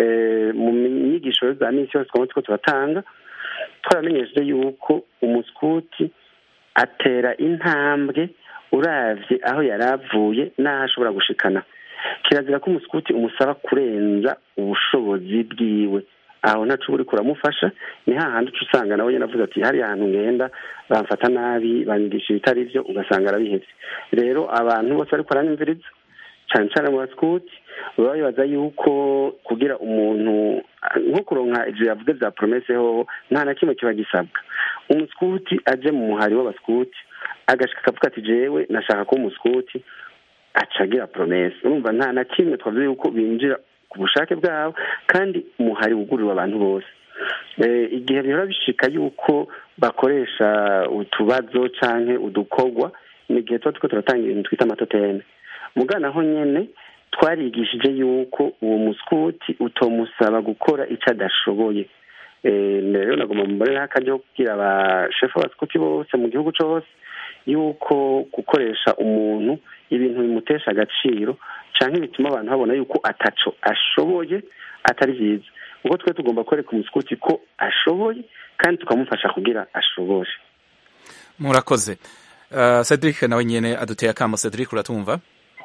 Mu nyigisho za misi yose twaba turatanga twaramenyesheje yuko umuskuti atera intambwe uravye aho yaravuye n'aho ashobora gushikana. Kirazira ko umuskuti umusaba kurenza ubushobozi bwiwe, aho ntacu buri kuramufasha. Ni hahandi usanga nawe yanavuze ati hari ahantu ngenda bamfata nabi banyigisha ibitari byo, ugasanga arabihevye. Rero abantu bose ariko aranyumviriza cyane cyane mu baskuti baba bibaza yuko kugira umuntu nko kuronka ivyo yavuze vya promesse ho nta na kimwe kiba gisabwa. Umuskuti aje mu muhari w'abaskuti agashika akavuga ati jewe nashaka ko umuskuti acagira promesse. Urumva nta na kimwe twavuze yuko binjira ku bushake bwabo, kandi umuhari wugurirwa abantu bose. Igihe rero bishika yuko bakoresha utubazo canke udukogwa, ni igihe tuba turatanga ibintu twita amatoteme. Mugana ho nyene twarigishije yuko uwo muskuti utomusaba gukora ico adashoboye. Rero nagomba mubare hakaje kugira abashefu b'abaskuti bose mu gihugu cose yuko gukoresha umuntu ibintu bimutesha agaciro canke bituma abantu babona yuko ataco ashoboye atari vyiza. kuko twe tugomba kwereka umuskuti ko ashoboye kandi tukamufasha kugira ashobore. Murakoze. Cedric nawe nyene aduteye akamo. Cedric uratumva?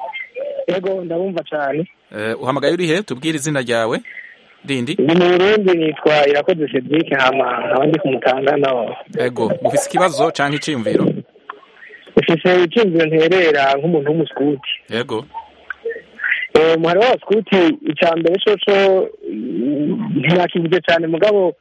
Yego ndabumva cyane. Uhamagaye uri he? Tubwire izina ryawe rindi. Ni mu Burundi nitwa Irakoze Cedric hama abandi kumutanga no. Yego, ufise ikibazo canke iciyumviro? Ufise iciyumviro nterera nk'umuntu w'umuskuti. Yego. Umuhari w'abaskuti icambere coco ntirakivuje cyane mugabo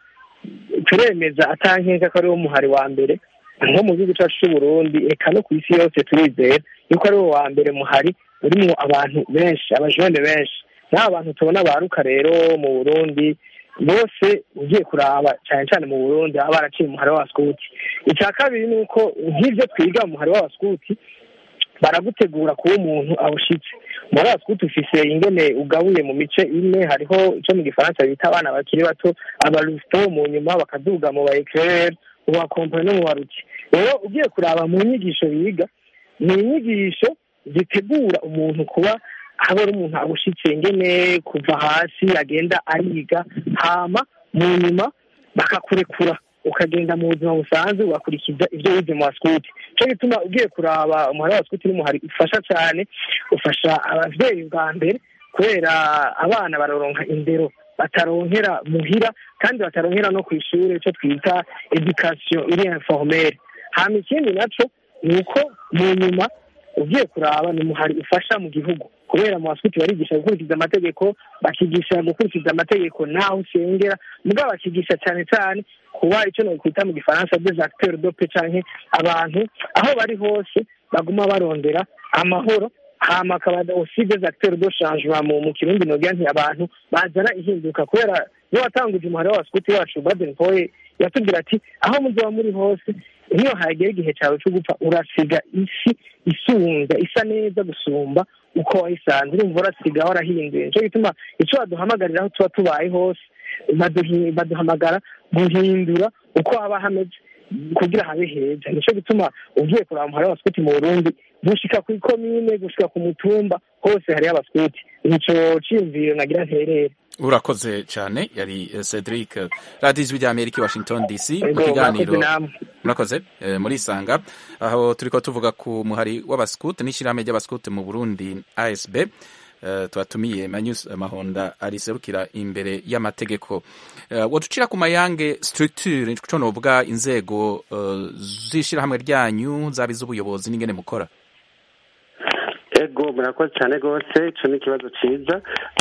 turemeza atankeka ko ari wo muhari wa mbere nko mu gihugu cyacu cy'u Burundi eka no ku isi yose turizera yuko ari wo wa mbere muhari urimo abantu benshi abajone benshi n'abantu tubona baruka rero mu Burundi bose ugiye kuraba cyane cyane mu Burundi aba baraciye umuhari w'abaskuti. Icya kabiri ni uko nk'ibyo twiga mu muhari w'abaskuti baragutegura kuba umuntu awushitse. Muri abaskuti ufise ingene ugabuye mu mice ine, hariho icyo mu gifaransa bita abana bakiri bato abarusto, mu nyuma bakaduga mu ba eclair, mu bakompone no mu baruki. Rero ugiye kuraba mu nyigisho biga ni inyigisho zitegura umuntu kuba aba ari umuntu awushitse ingene kuva hasi agenda ariga hama mu nyuma bakakurekura ukagenda mu buzima busanzwe ugakurikiza ibyo wize mu baskuti. Cyo gituma ugiye kuraba umuhari w'abaskuti n'umuhari ufasha cyane, ufasha abavyeyi bwa mbere kubera abana baroronka indero bataronkera muhira kandi bataronkera no ku ishure icyo twita education iri informelle. Hama ikindi naco ni uko mu nyuma ugiye kuraba ni umuhari ufasha mu gihugu kubera mu baskuti barigisha gukurikiza amategeko, bakigisha gukurikiza amategeko naho usengera, mugabo bakigisha cyane cyane kuba icyo nokwita mu gifaransa des acteurs de paix canke abantu aho bari hose baguma barondera amahoro, hama akaba aussi des acteurs de changement mu kirundi nogira nti abantu bazana ihinduka kubera iyo watanguje umuhari w'abaskuti wacu Baden Powell yatubwira ati aho muzoba muri hose niyo hagera igihe cyawe cyo gupfa urasiga isi isunga isa neza gusumba uko wayisanze, urumva urasiga warahinduye. Nicyo gituma icyo baduhamagarira aho tuba tubaye hose baduhamagara guhindura uko haba hameze kugira habe heza. Nicyo gituma ugiye kuraba umuhari w'abaskuti mu Burundi gushika ku ikomine gushika ku mutumba hose hari abaskuti. Nico ciyumviro nagira nterere. Urakoze cyane. Yari Cedric, Radio Ijwi ry'Amerika, Washington DC, mu kiganiro murakoze muri Sanga, aho turiko tuvuga ku muhari w'abaskuti n'ishirahamwe ry'abaskuti mu Burundi ASB. Twatumiye Manyus Mahonda ariserukira imbere y'amategeko. Woducira ku mayange structure cyo novuga inzego zishirahamwe ryanyu zabi z'ubuyobozi n'ingene mukora. Ego murakoze cyane gose, ico ni kibazo ciza.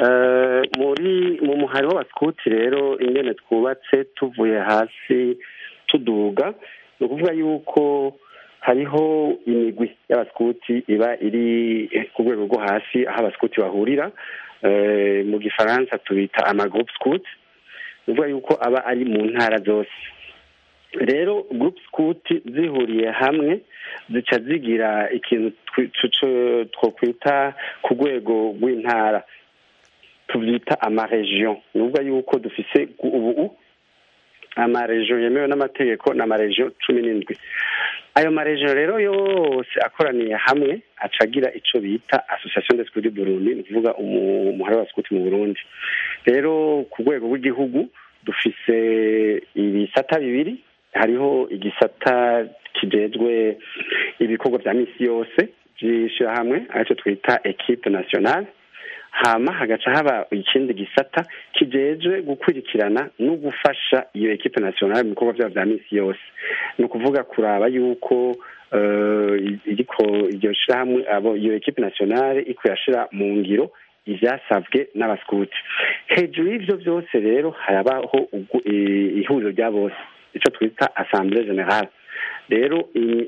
Mu muhari w'abaskuti rero ingene twubatse tuvuye hasi tuduga, no kuvuga yuko hariho imigwi y'abaskuti iba iri ku rwego rwo hasi aho abaskuti bahurira, mu gifaransa tubita amagroup scout, uvuga yuko aba ari mu ntara zose. Rero group scout zihuriye hamwe zica zigira ikintu twokwita ku rwego rw'intara tuvyita amaregion. Uvuga yuko dufise ubu amaregion yemewe n'amategeko n'amaregion 17. Ayo maregion rero yose akoraniye hamwe acagira ico bita Association des Scouts du Burundi, ni kuvuga umuhari w'abaskuti mu Burundi. Rero ku rwego rw'igihugu dufise ibisata bibiri, hariho igisata kijejwe ibikorwa vya misi yose vy'ishirahamwe arico twita equipe nationale, hama hagaca haba ikindi gisata kijejwe gukurikirana no gufasha iyo equipe nationale mu bikorwa vyabo vya misi yose. Ni ukuvuga kuraba yuko iriko iryo shirahamwe iyo equipe nationale iko yashira mu ngiro ivyasabwe n'abaskuti. Hejuru y'ivyo vyose rero harabaho ihuriro rya bose, ico twita Assemblée Générale. Rero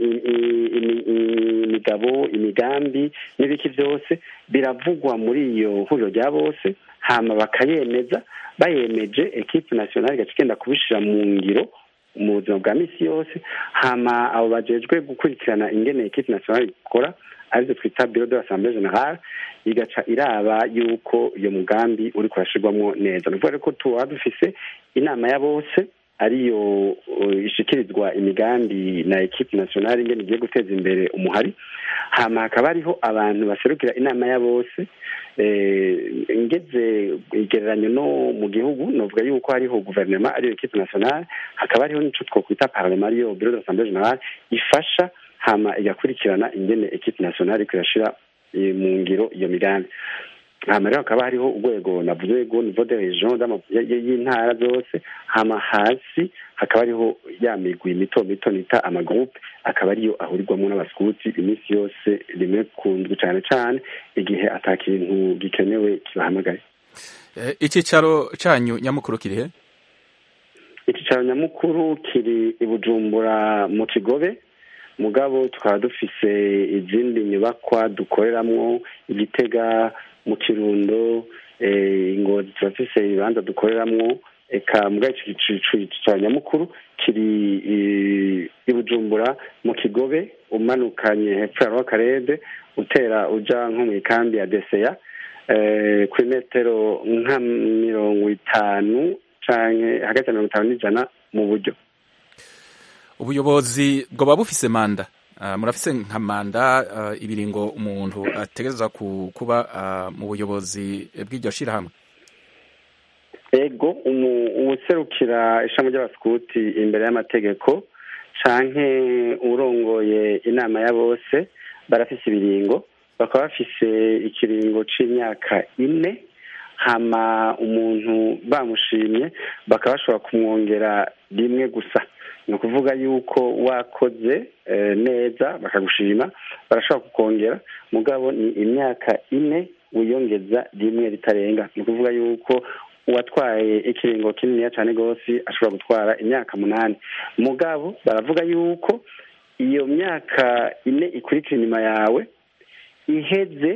imigabo, imigambi n'ibiki vyose biravugwa muri iyo huriro rya bose, hama bakayemeza. Bayemeje equipe nationale igenda kubishira mu ngiro mu buzima bwa misi yose, hama abo bajejwe gukurikirana ingene equipe nationale ikora arizo twita Bureau de l'Assemblée Générale igaca iraba yuko iyo mugambi uri kurashirwamwo neza. Ni ukuvuga ko tuba dufise inama ya bose ariyo ishikirizwa imigambi na equipe nationale ingene igiye guteza imbere umuhari, hama hakaba hariho abantu baserukira inama ya bose. Ngeze igereranyo no mu gihugu novuga yuko hariho guverinoma ariyo equipe nationale, hakaba hariho n'ico twokwita parlement ariyo bureau d'assemblée générale ifasha hama igakurikirana ingene equipe nationale irashira mu ngiro iyo migambi. Hama rero hakaba hariho urwego navuze rwo niveau de region y'intara zose, hama hasi hakaba hariho ya migwi mito mito nita amagroupe, akaba ariyo ahurirwamo n'abaskuti iminsi yose rimwe kundwi cane cane igihe atakintu gikenewe kibahamagaye. Icicaro canyu nyamukuru kirihe? Icicaro nyamukuru kiri i Bujumbura mu Kigobe, mugabo tukaba dufise izindi nyubakwa dukoreramwo Igitega, mu Kirundo, Ngozi turafise ibibanza dukoreramwo, eka mbwa icicaro nyamukuru kiri i Bujumbura mu Kigobe, umanukanye hepfo ya Rwakarede utera uja nko mu ikambi ya Deseya kuri metero nka 50 canke hagati ya 50 n'ijana mu buryo. Ubuyobozi bwoba bufise manda, murafise nka manda ibiringo umuntu ategerezwa kuba mu buyobozi bw'iryo shirahamwe? Ego, uwuserukira ishami ry'abaskuti imbere y'amategeko canke urongoye inama ya bose barafise ibiringo, bakaba bafise ikiringo c'imyaka 4, hama umuntu bamushimye bakaba bashobora kumwongera rimwe gusa. Ni ukuvuga yuko wakoze neza bakagushima barashobora kukongera, mugabo ni imyaka 4 wiyongeza rimwe ritarenga. Ni ukuvuga yuko uwatwaye ikiringo kininiya cane gose ashobora gutwara imyaka 8, mugabo baravuga yuko iyo myaka 4 ikurikira inyuma yawe iheze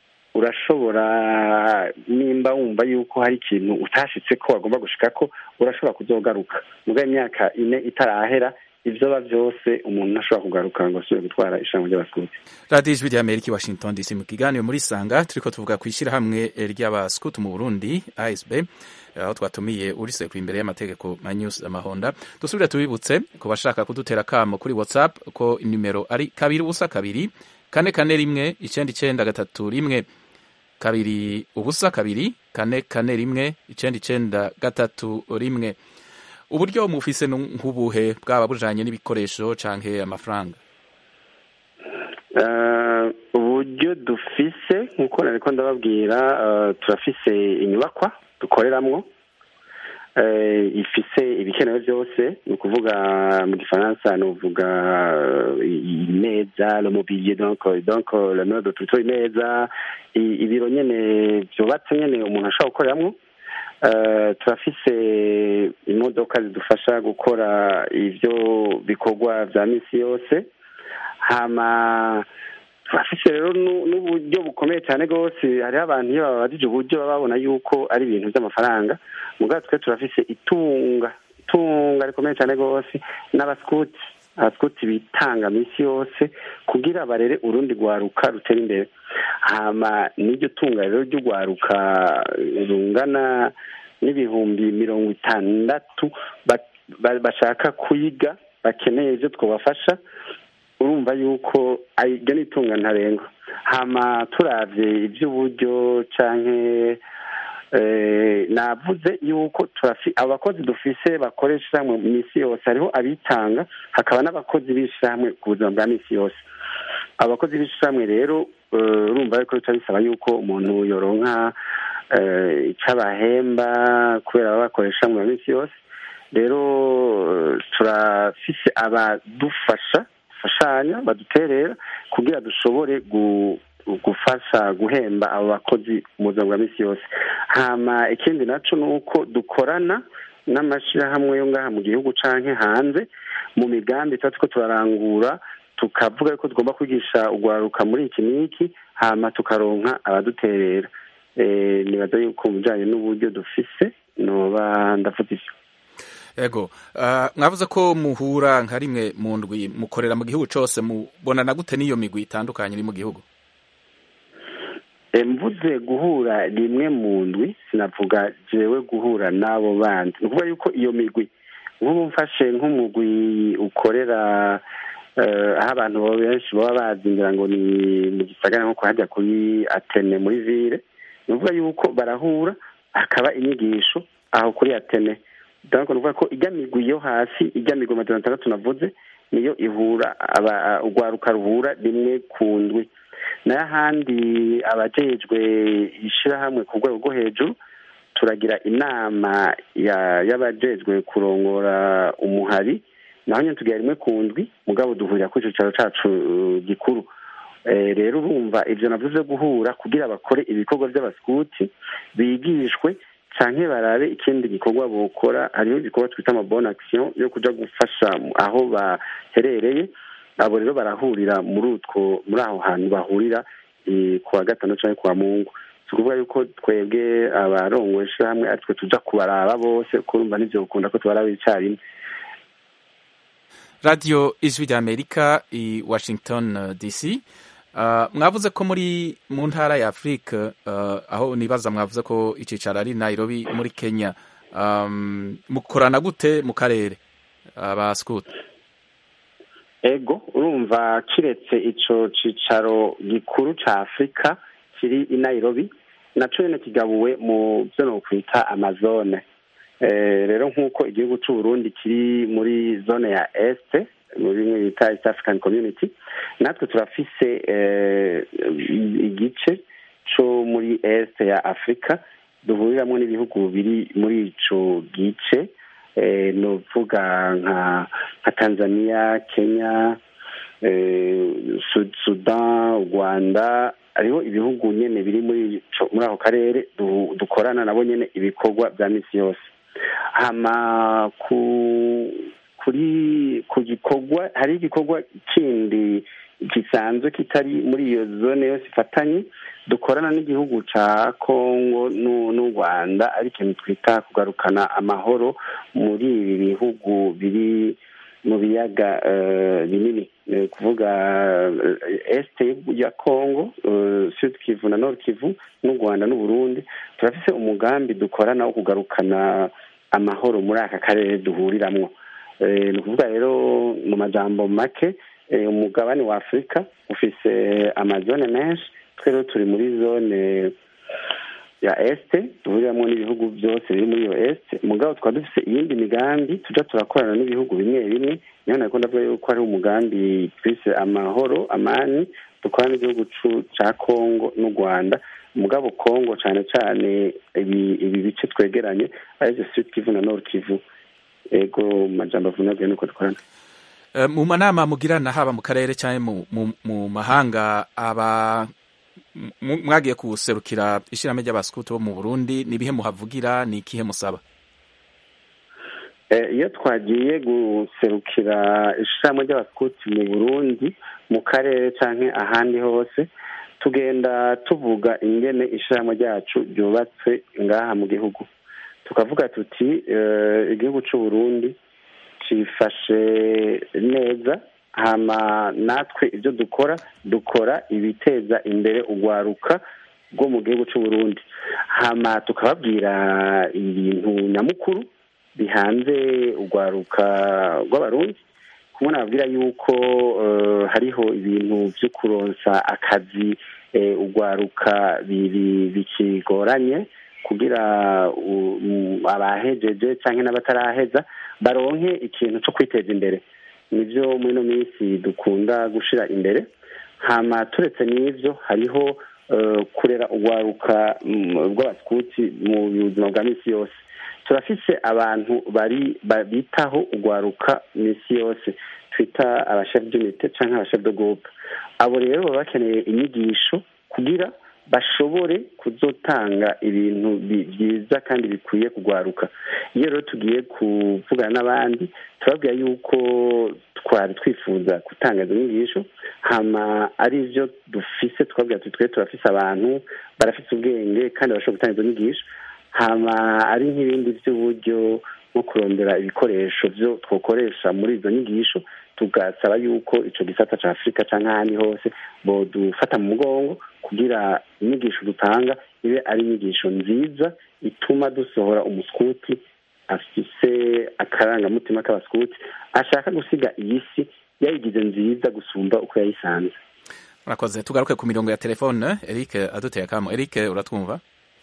urashobora, nimba wumva yuko hari ikintu utashitse ko wagomba gushikako, urashobora kuzogaruka. Mugabo imyaka 4 itarahera, ivyoba vyose umuntu ashobora kugaruka ngo asubire gutwara ishami ry'abaskuti. Radio Ijwi ry'Amerika Washington DC, mu kiganiro muri Sanga turiko tuvuga kw'ishirahamwe ry'abaskuti mu Burundi ASB, aho twatumiye urisekuru imbere y'amategeko Manyus Amahonda. Dusubire tubibutse ku bashaka kudutera kamo kuri WhatsApp ko inimero ari 2 441 993 2 2 441 993. Uburyo mufise nk'ubuhe bwaba bujanye n'ibikoresho canke amafaranga? Uburyo dufise nkuko nariko ndababwira, turafise inyubakwa dukoreramwo ifise ibikenewe byose. Ni ukuvuga mu gifaransa novuga imeza, le mobilier, donc le meuble plutôt, imeza, ibiro nyene vyubatse nyene umuntu ashobora gukoreramwo. Turafise imodoka zidufasha gukora ivyo bikorwa vya misi yose, hama turafise rero n'uburyo bukomeye cyane gose. Hariho abantu iyo babajije uburyo baba babona yuko ari ibintu vy'amafaranga, mugabo twe turafise itunga rikomeye cyane gose n'abaskuti. Abaskuti bitanga misi yose kugira barere urundi rwaruka rutera imbere, hama n'iryo tunga rero ry'urwaruka rungana n'ibihumbi 60 bashaka kuyiga, bakeneye ivyo twobafasha. Urumva yuko iryo n'itunga ntarengwa. Hama turavye ivy'uburyo canke navuze yuko abakozi dufise bakoresha mu misi yose, hariho abitanga, hakaba n'abakozi b'ishamwe ku buzima bwa misi yose. Abakozi b'ishamwe rero urumva yuko bica bisaba yuko umuntu yoronka icabahemba kubera baba bakoresha mu misi yose. Rero turafise abadufashanya baduterera kugira dushobore gufasha guhemba abo bakozi mu buzima bwa misi yose. Hama ikindi naco nuko dukorana n'amashirahamwe yo ngaha mu gihugu canke hanze mu migambi tuba turarangura, tukavuga yuko tugomba kwigisha urwaruka muri iki n'iki, hama tukaronka abaduterera. Nibaza yuko mu bijanye n'uburyo dufise noba ndavuze ivyo. Ego, mwavuze ko muhura nka rimwe mu ndwi, mukorera mu gihugu cose, mubonana gute n'iyo migwi itandukanye iri mu gihugu? Mvuze guhura rimwe mu ndwi, sinavuga jewe guhura n'abo bandi. Ni ukuvuga yuko iyo migwi, nk'ubu mfashe nk'umugwi ukorera aho abantu benshi baba bazingira ngo ni mu gisagara nko kuhajya kuri Atene muri ville ni ukuvuga yuko barahura hakaba inyigisho aho kuri Atene donc ni ukuvuga ko ijya migwi yo hasi ijya migwi 600 navuze niyo ihura urwaruka ruhura rimwe ku ndwi nayo ahandi abajejwe ishirahamwe ku rwego rwo hejuru turagira inama y'abajejwe kurongora umuhari naho nyine tugira rimwe ku ndwi mugabo duhurira ku cyicaro cacu gikuru rero urumva ivyo navuze guhura kugira bakore ibikorwa by'abaskuti bigishwe canke barabe ikindi gikorwa bokora hariho igikorwa twita amabone action yo kuja gufasha aho baherereye abo rero barahurira muri aho hantu bahurira kuwa gatanu canke kuwa mungu tukuvuga yuko twebwe abarongoresha hamwe aritwe tuja kubaraba bose kurumva n'ivyo gukunda ko tubaraba icarimwe. Radio Ijwi ry'Amerika i Washington DC. Mwavuze ko mu ntara ya Afrika aho nibaza mwavuze ko icicaro ari Nairobi muri Kenya, mukorana gute mu karere abaskuti? Ego urumva kiretse ico cicaro gikuru ca Afrika kiri i Nairobi naco nyene kigabuwe mu byo no kwita amazone. Rero nk'uko igihugu c'u Burundi kiri muri zone ya Est muri bimwe bita East African Community natwe turafise igice co muri Est ya Afrika duhuriramwo n'ibihugu biri muri ico gice novuga nka Tanzania, Kenya, Sudan, Rwanda hariho ibihugu nyene biri muri ako karere dukorana nabo nyene ibikorwa vya misi yose. Hama ku gikorwa hari igikorwa kindi gisanzwe kitari muri iyo zone yose ifatanye dukorana n'igihugu ca Kongo n'u Rwanda ari ikintu twita kugarukana amahoro muri ibi bihugu biri mu biyaga binini kuvuga Este ya Kongo, Sud Kivu na Nord Kivu n'u Rwanda n'u Burundi turafise umugambi dukorana wo kugarukana amahoro muri aka karere duhuriramwo. Ni ukuvuga rero mu majambo make umugabane wa Afrika ufise amazone menshi twero turi muri zone ya Este duhuriramwo n'ibihugu byose biri muri iyo Este mugabo twaba dufise iyindi migambi tuja turakorana n'ibihugu bimwe bimwe niyo nako ndavuga yuko ari umugambi twise amahoro amani dukorana n'igihugu ca Kongo n'u Rwanda mugabo Kongo cane cane ibi bice twegeranye arivyo Sud Kivu na Nord Kivu. Ego majambo avunaga nuko dukorana mu manama mugirana haba mu karere cyane mu mahanga mwagiye kuserukira ishirahamwe ry'abaskuti bo mu Burundi nibihe muhavugira ni ikihe musaba? Iyo twagiye guserukira ishirahamwe ry'abaskuti mu Burundi mu karere canke ahandi hose tugenda tuvuga ingene ishirahamwe ryacu ryubatse ngaha mu gihugu tukavuga tuti igihugu c'u Burundi cifashe neza hama natwe ibyo dukora ibiteza imbere urwaruka rwo mu gihugu c'u Burundi hama tukababwira ibintu nyamukuru bihanze urwaruka rw'abarundi kumwe nababwira yuko hariho ibintu vyo kuronsa akazi urwaruka bikigoranye kugira abahejeje canke n'abataraheza baronke ikintu co kwiteza imbere nivyo muri no minsi dukunda gushira imbere hama turetse n'ivyo hariho kurera urwaruka rw'abaskuti mu buzima bwa misi yose turafise abantu bitaho urwaruka misi yose twita abashef d'unité canke abashef de groupe abo rero baba bakeneye inyigisho kugira bashobore kuzotanga ibintu byiza kandi bikwiye kugwaruka iyo rero tugiye kuvugana n'abandi turabwira yuko twari twifuza gutanga izo nyigisho hama ari ivyo dufise twabwira twe turafise abantu barafise ubwenge kandi bashobora gutanga izo nyigisho hama ari nk'ibindi vy'uburyo nko kurondera ibikoresho vyo twokoresha muri izo nyigisho tugasaba yuko ico gisata ca Afrika canke ahandi hose bodufata mu mugongo kugira inyigisho dutanga ibe ari inyigisho nziza ituma dusohora umuskuti afise akarangamutima k'abaskuti ashaka gusiga iyi si yayigize nziza gusumba uko yayisanze. murakoze. Tugaruke ku mirongo ya telefone. Eric aduteye akamo. Eric uratwumva?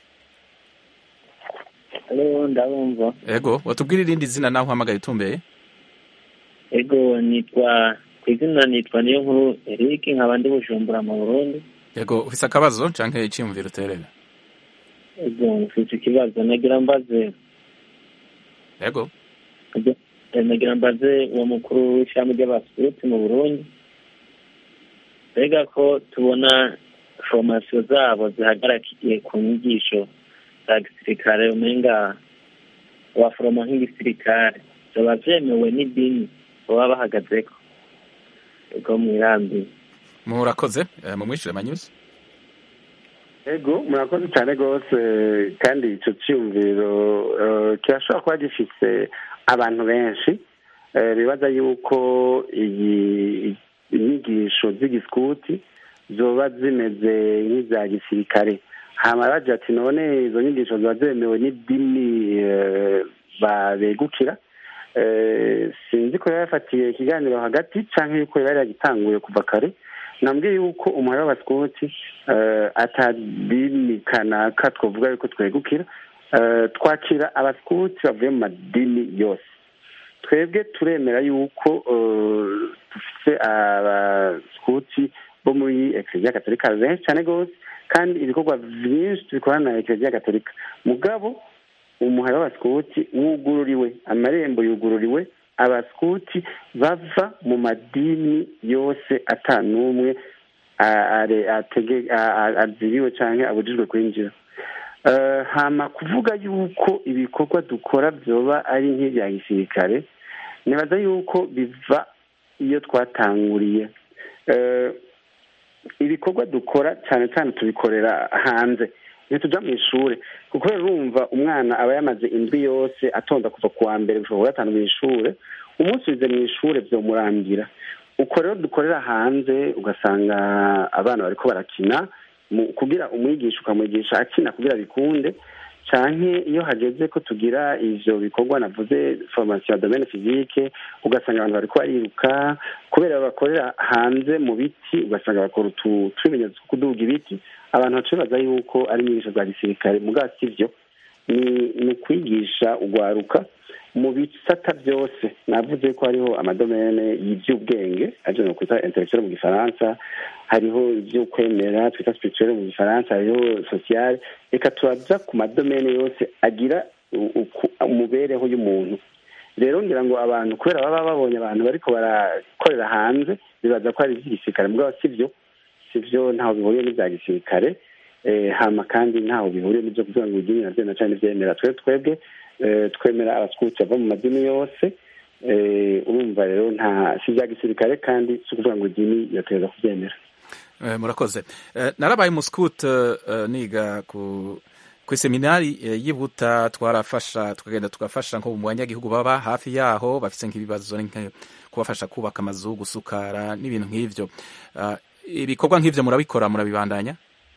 Halo, ndabumva. Ego, watubwira irindi zina naho uhamagaye utumbeye? Ego, kw'izina nitwa Niyonkuru Eric, nkaba ndi Bujumbura mu Burundi. Ego, ufise akabazo canke iciyumviro uterera? Ego, mfise ikibazo nagira mbaze. Ego. Nagira mbaze uwo mukuru w'ishami ry'abaskuti mu Burundi. Mbega ko tubona formation zabo zihagarakiye ku nyigisho za gisirikare, umenga waforoma nk'igisirikare zoba vyemewe n'idini baba bahagazeko. Ego mwirambi. Murakoze, mumwishire Manyusi. Ego, murakoze cyane rwose, kandi icyo cyumviro kirashobora kuba gifise abantu benshi bibaza yuko inyigisho z'igiskuti zoba zimeze nk'iza gisirikare. Hama baje ati none izo nyigisho zoba zemewe n'idini babegukira. Sinzi ko yafatiye ikiganiro hagati canke yuko yari yagitanguye kuva kare. Nambwiye yuko umuhari w'abaskuti atadini kanaka twovuga yuko twegukira, twakira abaskuti bavuye mu madini yose. Twebwe turemera yuko dufite abaskuti bo muri Eklezia Gatolika benshi cyane rwose, kandi ibikorwa byinshi tubikorana na Eklezia Gatolika. Mugabo umuhari w'abaskuti wugururiwe, amarembo yugururiwe abaskuti bava mu madini yose atanumwe aziriwe canke abujijwe kwinjira. Hama kuvuga yuko ibikorwa dukora vyoba ari nk'ivya gisirikare, nibaza yuko biva iyo twatanguriye. Ibikorwa dukora cyane cyane tubikorera hanze, ntituja mu ishure, kuko urumva umwana aba yamaze indwi yose atonda kuva ku wa mbere gushika ku wa gatanu mu ishure, umunsi wize mu ishure vyomurangira. Uko rero dukorera hanze ugasanga abana bariko barakina, kugira umwigisha ukamwigisha akina kugira bikunde, canke iyo hageze ko tugira ivyo bikorwa navuze formation ya domaine physique, ugasanga abantu bariko bariruka kubera bakorera hanze mu biti, ugasanga bakora utumenyetso two kuduga ibiti. Abantu bacibaza yuko ari inyigisho za gisirikare, mugabo sivyo, ni ukwigisha ugwaruka mu bisata byose. Navuze ko hariho amadomene y'ivy'ubwenge aje no kwita intellectuel mu gifaransa, hariho ivyo kwemera twita spirituel mu gifaransa, hariho social. Reka turaza ku madomene yose agira umubereho y'umuntu. Rero ngira ngo abantu kubera baba babonye abantu bariko barakorera hanze bibaza ko ari ivy'igisirikare, mugabo sivyo, ntaho bihuriye n'ivya gisirikare. Hama kandi ntaho bihuriye n'ivyo kuvuga ngo idini navyo na cane vyemera. Twebwe twemera abaskuti bava mu madini yose. Urumva rero nta si vya gisirikare, kandi si ukuvuga ngo idini yategerezwa kuvyemera. Murakoze. Narabaye umuskuti niga ku seminari y'Ibuta, twarafasha tukagenda tugafasha nko mu banyagihugu baba hafi yaho bafise nk'ibibazo, kubafasha kubaka amazu, gusukara n'ibintu nk'ivyo. Ibikorwa nk'ivyo murabikora, murabibandanya?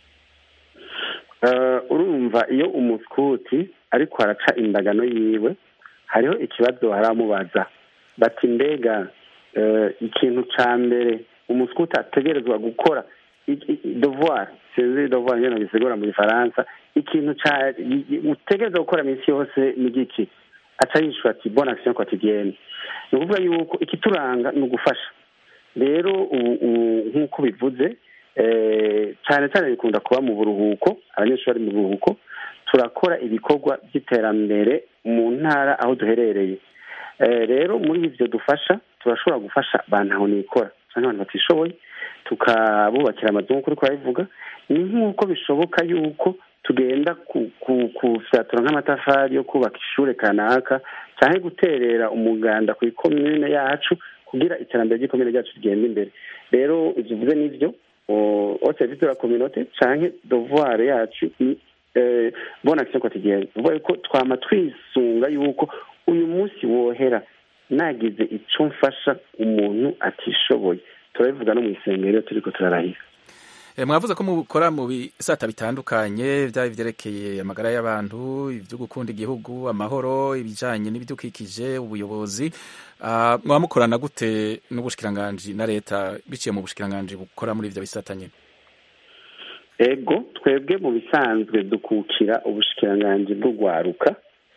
Urumva iyo umuskuti ariko araca indagano yiwe, hariho ikibazo haramubaza bati mbega ikintu ca mbere umuskuti ategerezwa gukora, devoir, c'est devoir nyene gisigura mu gifaransa, ikintu utegerezwa gukora minsi yose ni giki? Aca yishura ati bonne action quotidienne. Ni ukuvuga yuko ikituranga ni ugufasha. Rero nk'uko bivuze, cyane cyane bikunda kuba mu buruhuko, abanyeshuri bari mu buruhuko, turakora ibikorwa by'iterambere mu ntara aho duherereye. Rero muri ivyo dufasha, turashobora gufasha abantu aho nikora cyangwa abantu batishoboye, tukabubakira amazu nk'uko uriko urabivuga. Ni nk'uko bishoboka yuko tugenda kufyatura nk'amatafari yo kubaka ishure kanaka, canke guterera umuganda ku ikomune yacu kugira iterambere ry'ikomune ryacu rigenda imbere. Rero ivyo uvuze n'ivyo au service de la communauté, canke devoir yacu ni bonne action quotidienne. Uvuga ko twama twisunga yuko uyu munsi wohera nagize ico mfasha umuntu atishoboye. Turabivuga no mu isengero turiko turarahira. mwavuze ko mukora mu bisata bitandukanye byaba ivyerekeye amagara y'abantu, ivyo gukunda igihugu, amahoro, ibijanye n'ibidukikije, ubuyobozi. Mwaba mukorana gute n'ubushikiranganji na leta biciye mu bushikiranganji bukora muri ivyo bisata nyene? Ego twebwe mu bisanzwe dukukira ubushikiranganji bw'ugwaruka.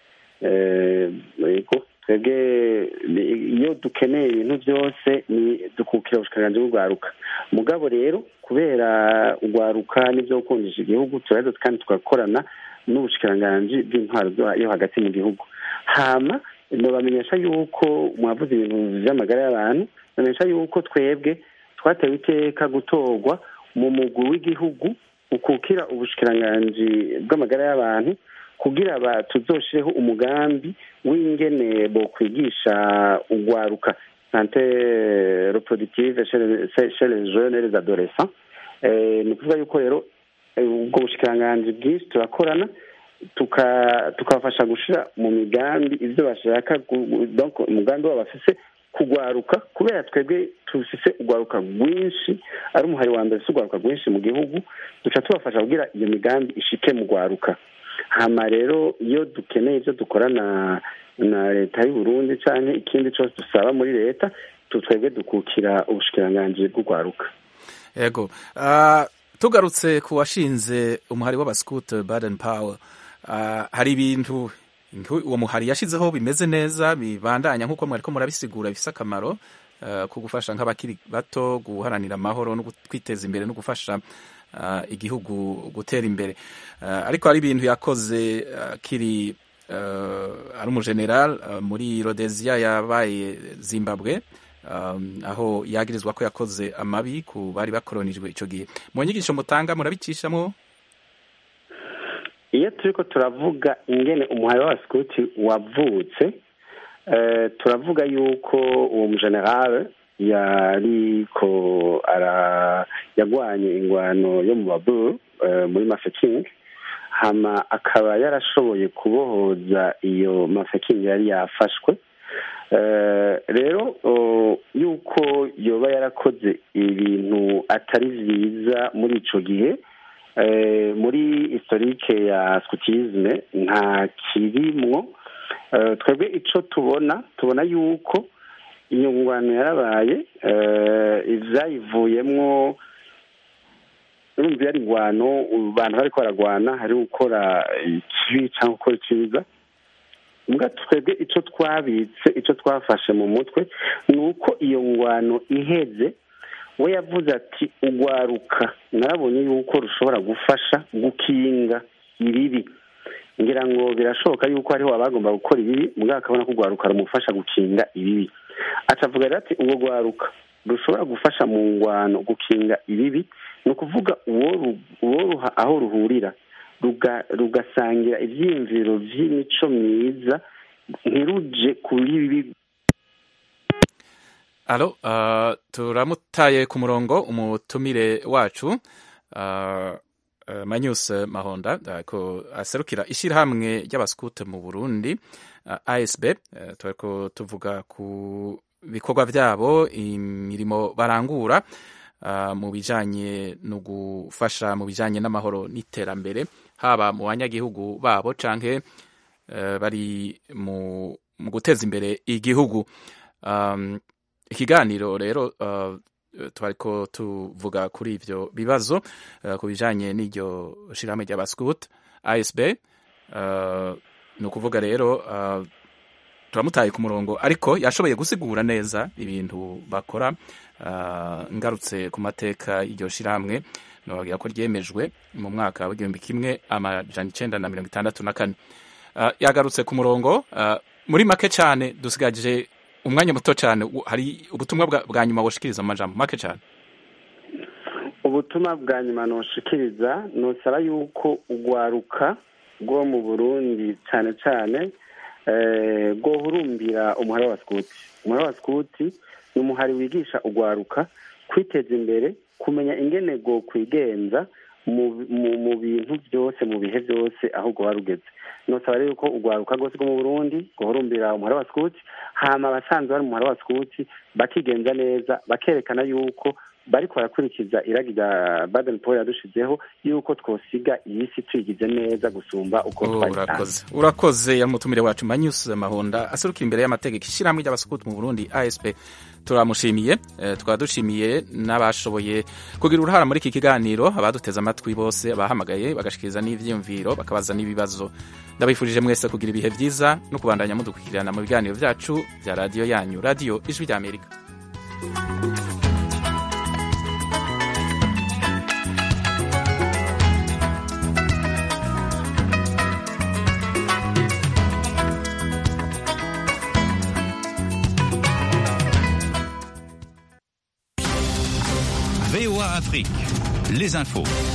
Ego twebwe iyo dukeneye ibintu byose ni dukukira ubushikiranganji bw'ugwaruka. Mugabo rero kubera ugwaruka n'ibyo gukundisha igihugu turaza kandi tugakorana n'ubushikiranganji bw'intwaro yo hagati mu gihugu. Hama nobamenyesha yuko mwavuze ibintu vy'amagara y'abantu, bamenyesha yuko twebwe twatewe iteka gutorwa mu mugwi w'igihugu ukukira ubushikiranganji bw'amagara y'abantu kugira tuzoshireho umugambi w'ingene bo kwigisha ugwaruka santé reproductive chez les jeunes et les adolescents. Ni ukuvuga yuko rero ubwo bushikiranganji bwinshi turakorana tukabafasha gushira mu migambi ivyo bashaka, donc umugambi wabo bafise kugwaruka kubera twebwe tufise ugwaruka rwinshi ari umuhari wa mbere ugwaruka rwinshi mu gihugu, duca tubafasha kugira iyo migambi ishike mu gwaruka. Hama rero iyo dukeneye ivyo dukorana na leta y'u Burundi canke ikindi cose dusaba muri leta twebwe dukukira ubushikiranganji bw'ugwaruka. Yego, tugarutse ku washinze umuhari w'abascout Baden Powell, hari ibintu uwo muhari yashizeho bimeze neza bibandanya nk'uko mwariko murabisigura bifise akamaro ku gufasha nk'abakiri bato guharanira amahoro no kwiteza imbere no gufasha igihugu gutera imbere, ariko hari ibintu yakoze kiri ari umugeneral muri Rhodesia yabaye Zimbabwe, aho yagirizwa ko yakoze amabi ku bari bakoronijwe ico gihe. Mu nyigisho mutanga murabicishamo? Iyo turiko turavuga ingene umuhari w'abaskuti wavutse, turavuga yuko uwo mugeneral yariko yagwanye ingwano yo mu Babur muri Mafeking, hama akaba yarashoboye kubohoza iyo Mafeking yari yafashwe. Rero yuko yoba yarakoze ibintu atari vyiza muri ico gihe, muri historique ya scoutisme nta kirimwo. Twebwe ico tubona yuko iyo ngwano yarabaye, ivyayivuyemwo urumva yari ingwano abantu bariko baragwana, hari gukora ikibi canke gukora iciza. Mbwa twebwe ico twabitse, ico twafashe mu mutwe ni uko iyo ngwano iheze we yavuze ati ugwaruka narabonye yuko rushobora gufasha gukinga ibibi, ngira ngo birashoboka yuko hariho abagomba gukora ibibi mbwa akabona ko ugwaruka rumufasha gukinga ibibi. Atavuga rero ati ubwo gwaruka rushobora gufasha mu ngwano gukinga ibibi, ni ukuvuga uworuha aho ruhurira rugasangira ivyiyumviro vy'imico myiza ntiruje kuri bibi. Alo, turamutaye ku murongo umutumire wacu Manyus Mahonda ko aserukira ishirahamwe ry'abascout mu Burundi ASB. Turiko tuvuga ku bikorwa vyabo, imirimo barangura mu bijanye no gufasha mu bijanye n'amahoro n'iterambere, haba mu banyagihugu babo canke bari mu guteza imbere igihugu. Ikiganiro rero twariko tuvuga kuri ivyo bibazo ku bijanye n'iryo shirahamwe ry'abascout ASB. Ni ukuvuga rero turamutaye ku murongo, ariko yashoboye gusigura neza ibintu bakora. Ngarutse ku mateka y'iryo shirahamwe nobagira ko ryemejwe mu mwaka w'1964. Yagarutse ku murongo. Muri make cyane dusigaje umwanya muto cyane, hari ubutumwa bwa nyuma woshikiriza mu majambo make cyane? Ubutumwa bwa nyuma noshikiriza nosaba yuko ugwaruka rwo mu Burundi cyane cyane rwohurumbira umuhari w'abaskuti. Umuhari w'abaskuti ni umuhari wigisha ugwaruka kwiteza imbere, kumenya ingene go kwigenza mu bintu byose, mu bihe byose aho rwoba rugeze. Nosaba rero ko ugwaruka rwose rwo mu Burundi rwohurumbira umuhari w'abaskuti, hama abasanzwe bari mu muhari w'abaskuti bakigenza neza, bakerekana yuko bariko barakurikiza iragi rya Baden Powell yadushizeho yuko twosiga iyi si tuyigize neza gusumba uko twayitanze. Urakoze yamutumire wacu Manyus Mahonda aserukira imbere y'amategeko ishyirahamwe ry'abasukuti mu Burundi ASP. Turamushimiye, tukaba dushimiye n'abashoboye kugira uruhara muri iki kiganiro, abaduteze amatwi bose bahamagaye bagashikiriza n'ivyiyumviro bakabaza n'ibibazo. Ndabifurije mwese kugira ibihe vyiza no kubandanya mudukurikirana mu biganiro vyacu vya radio yanyu, Radio Ijwi rya Amerika. VOA Afrique, les infos.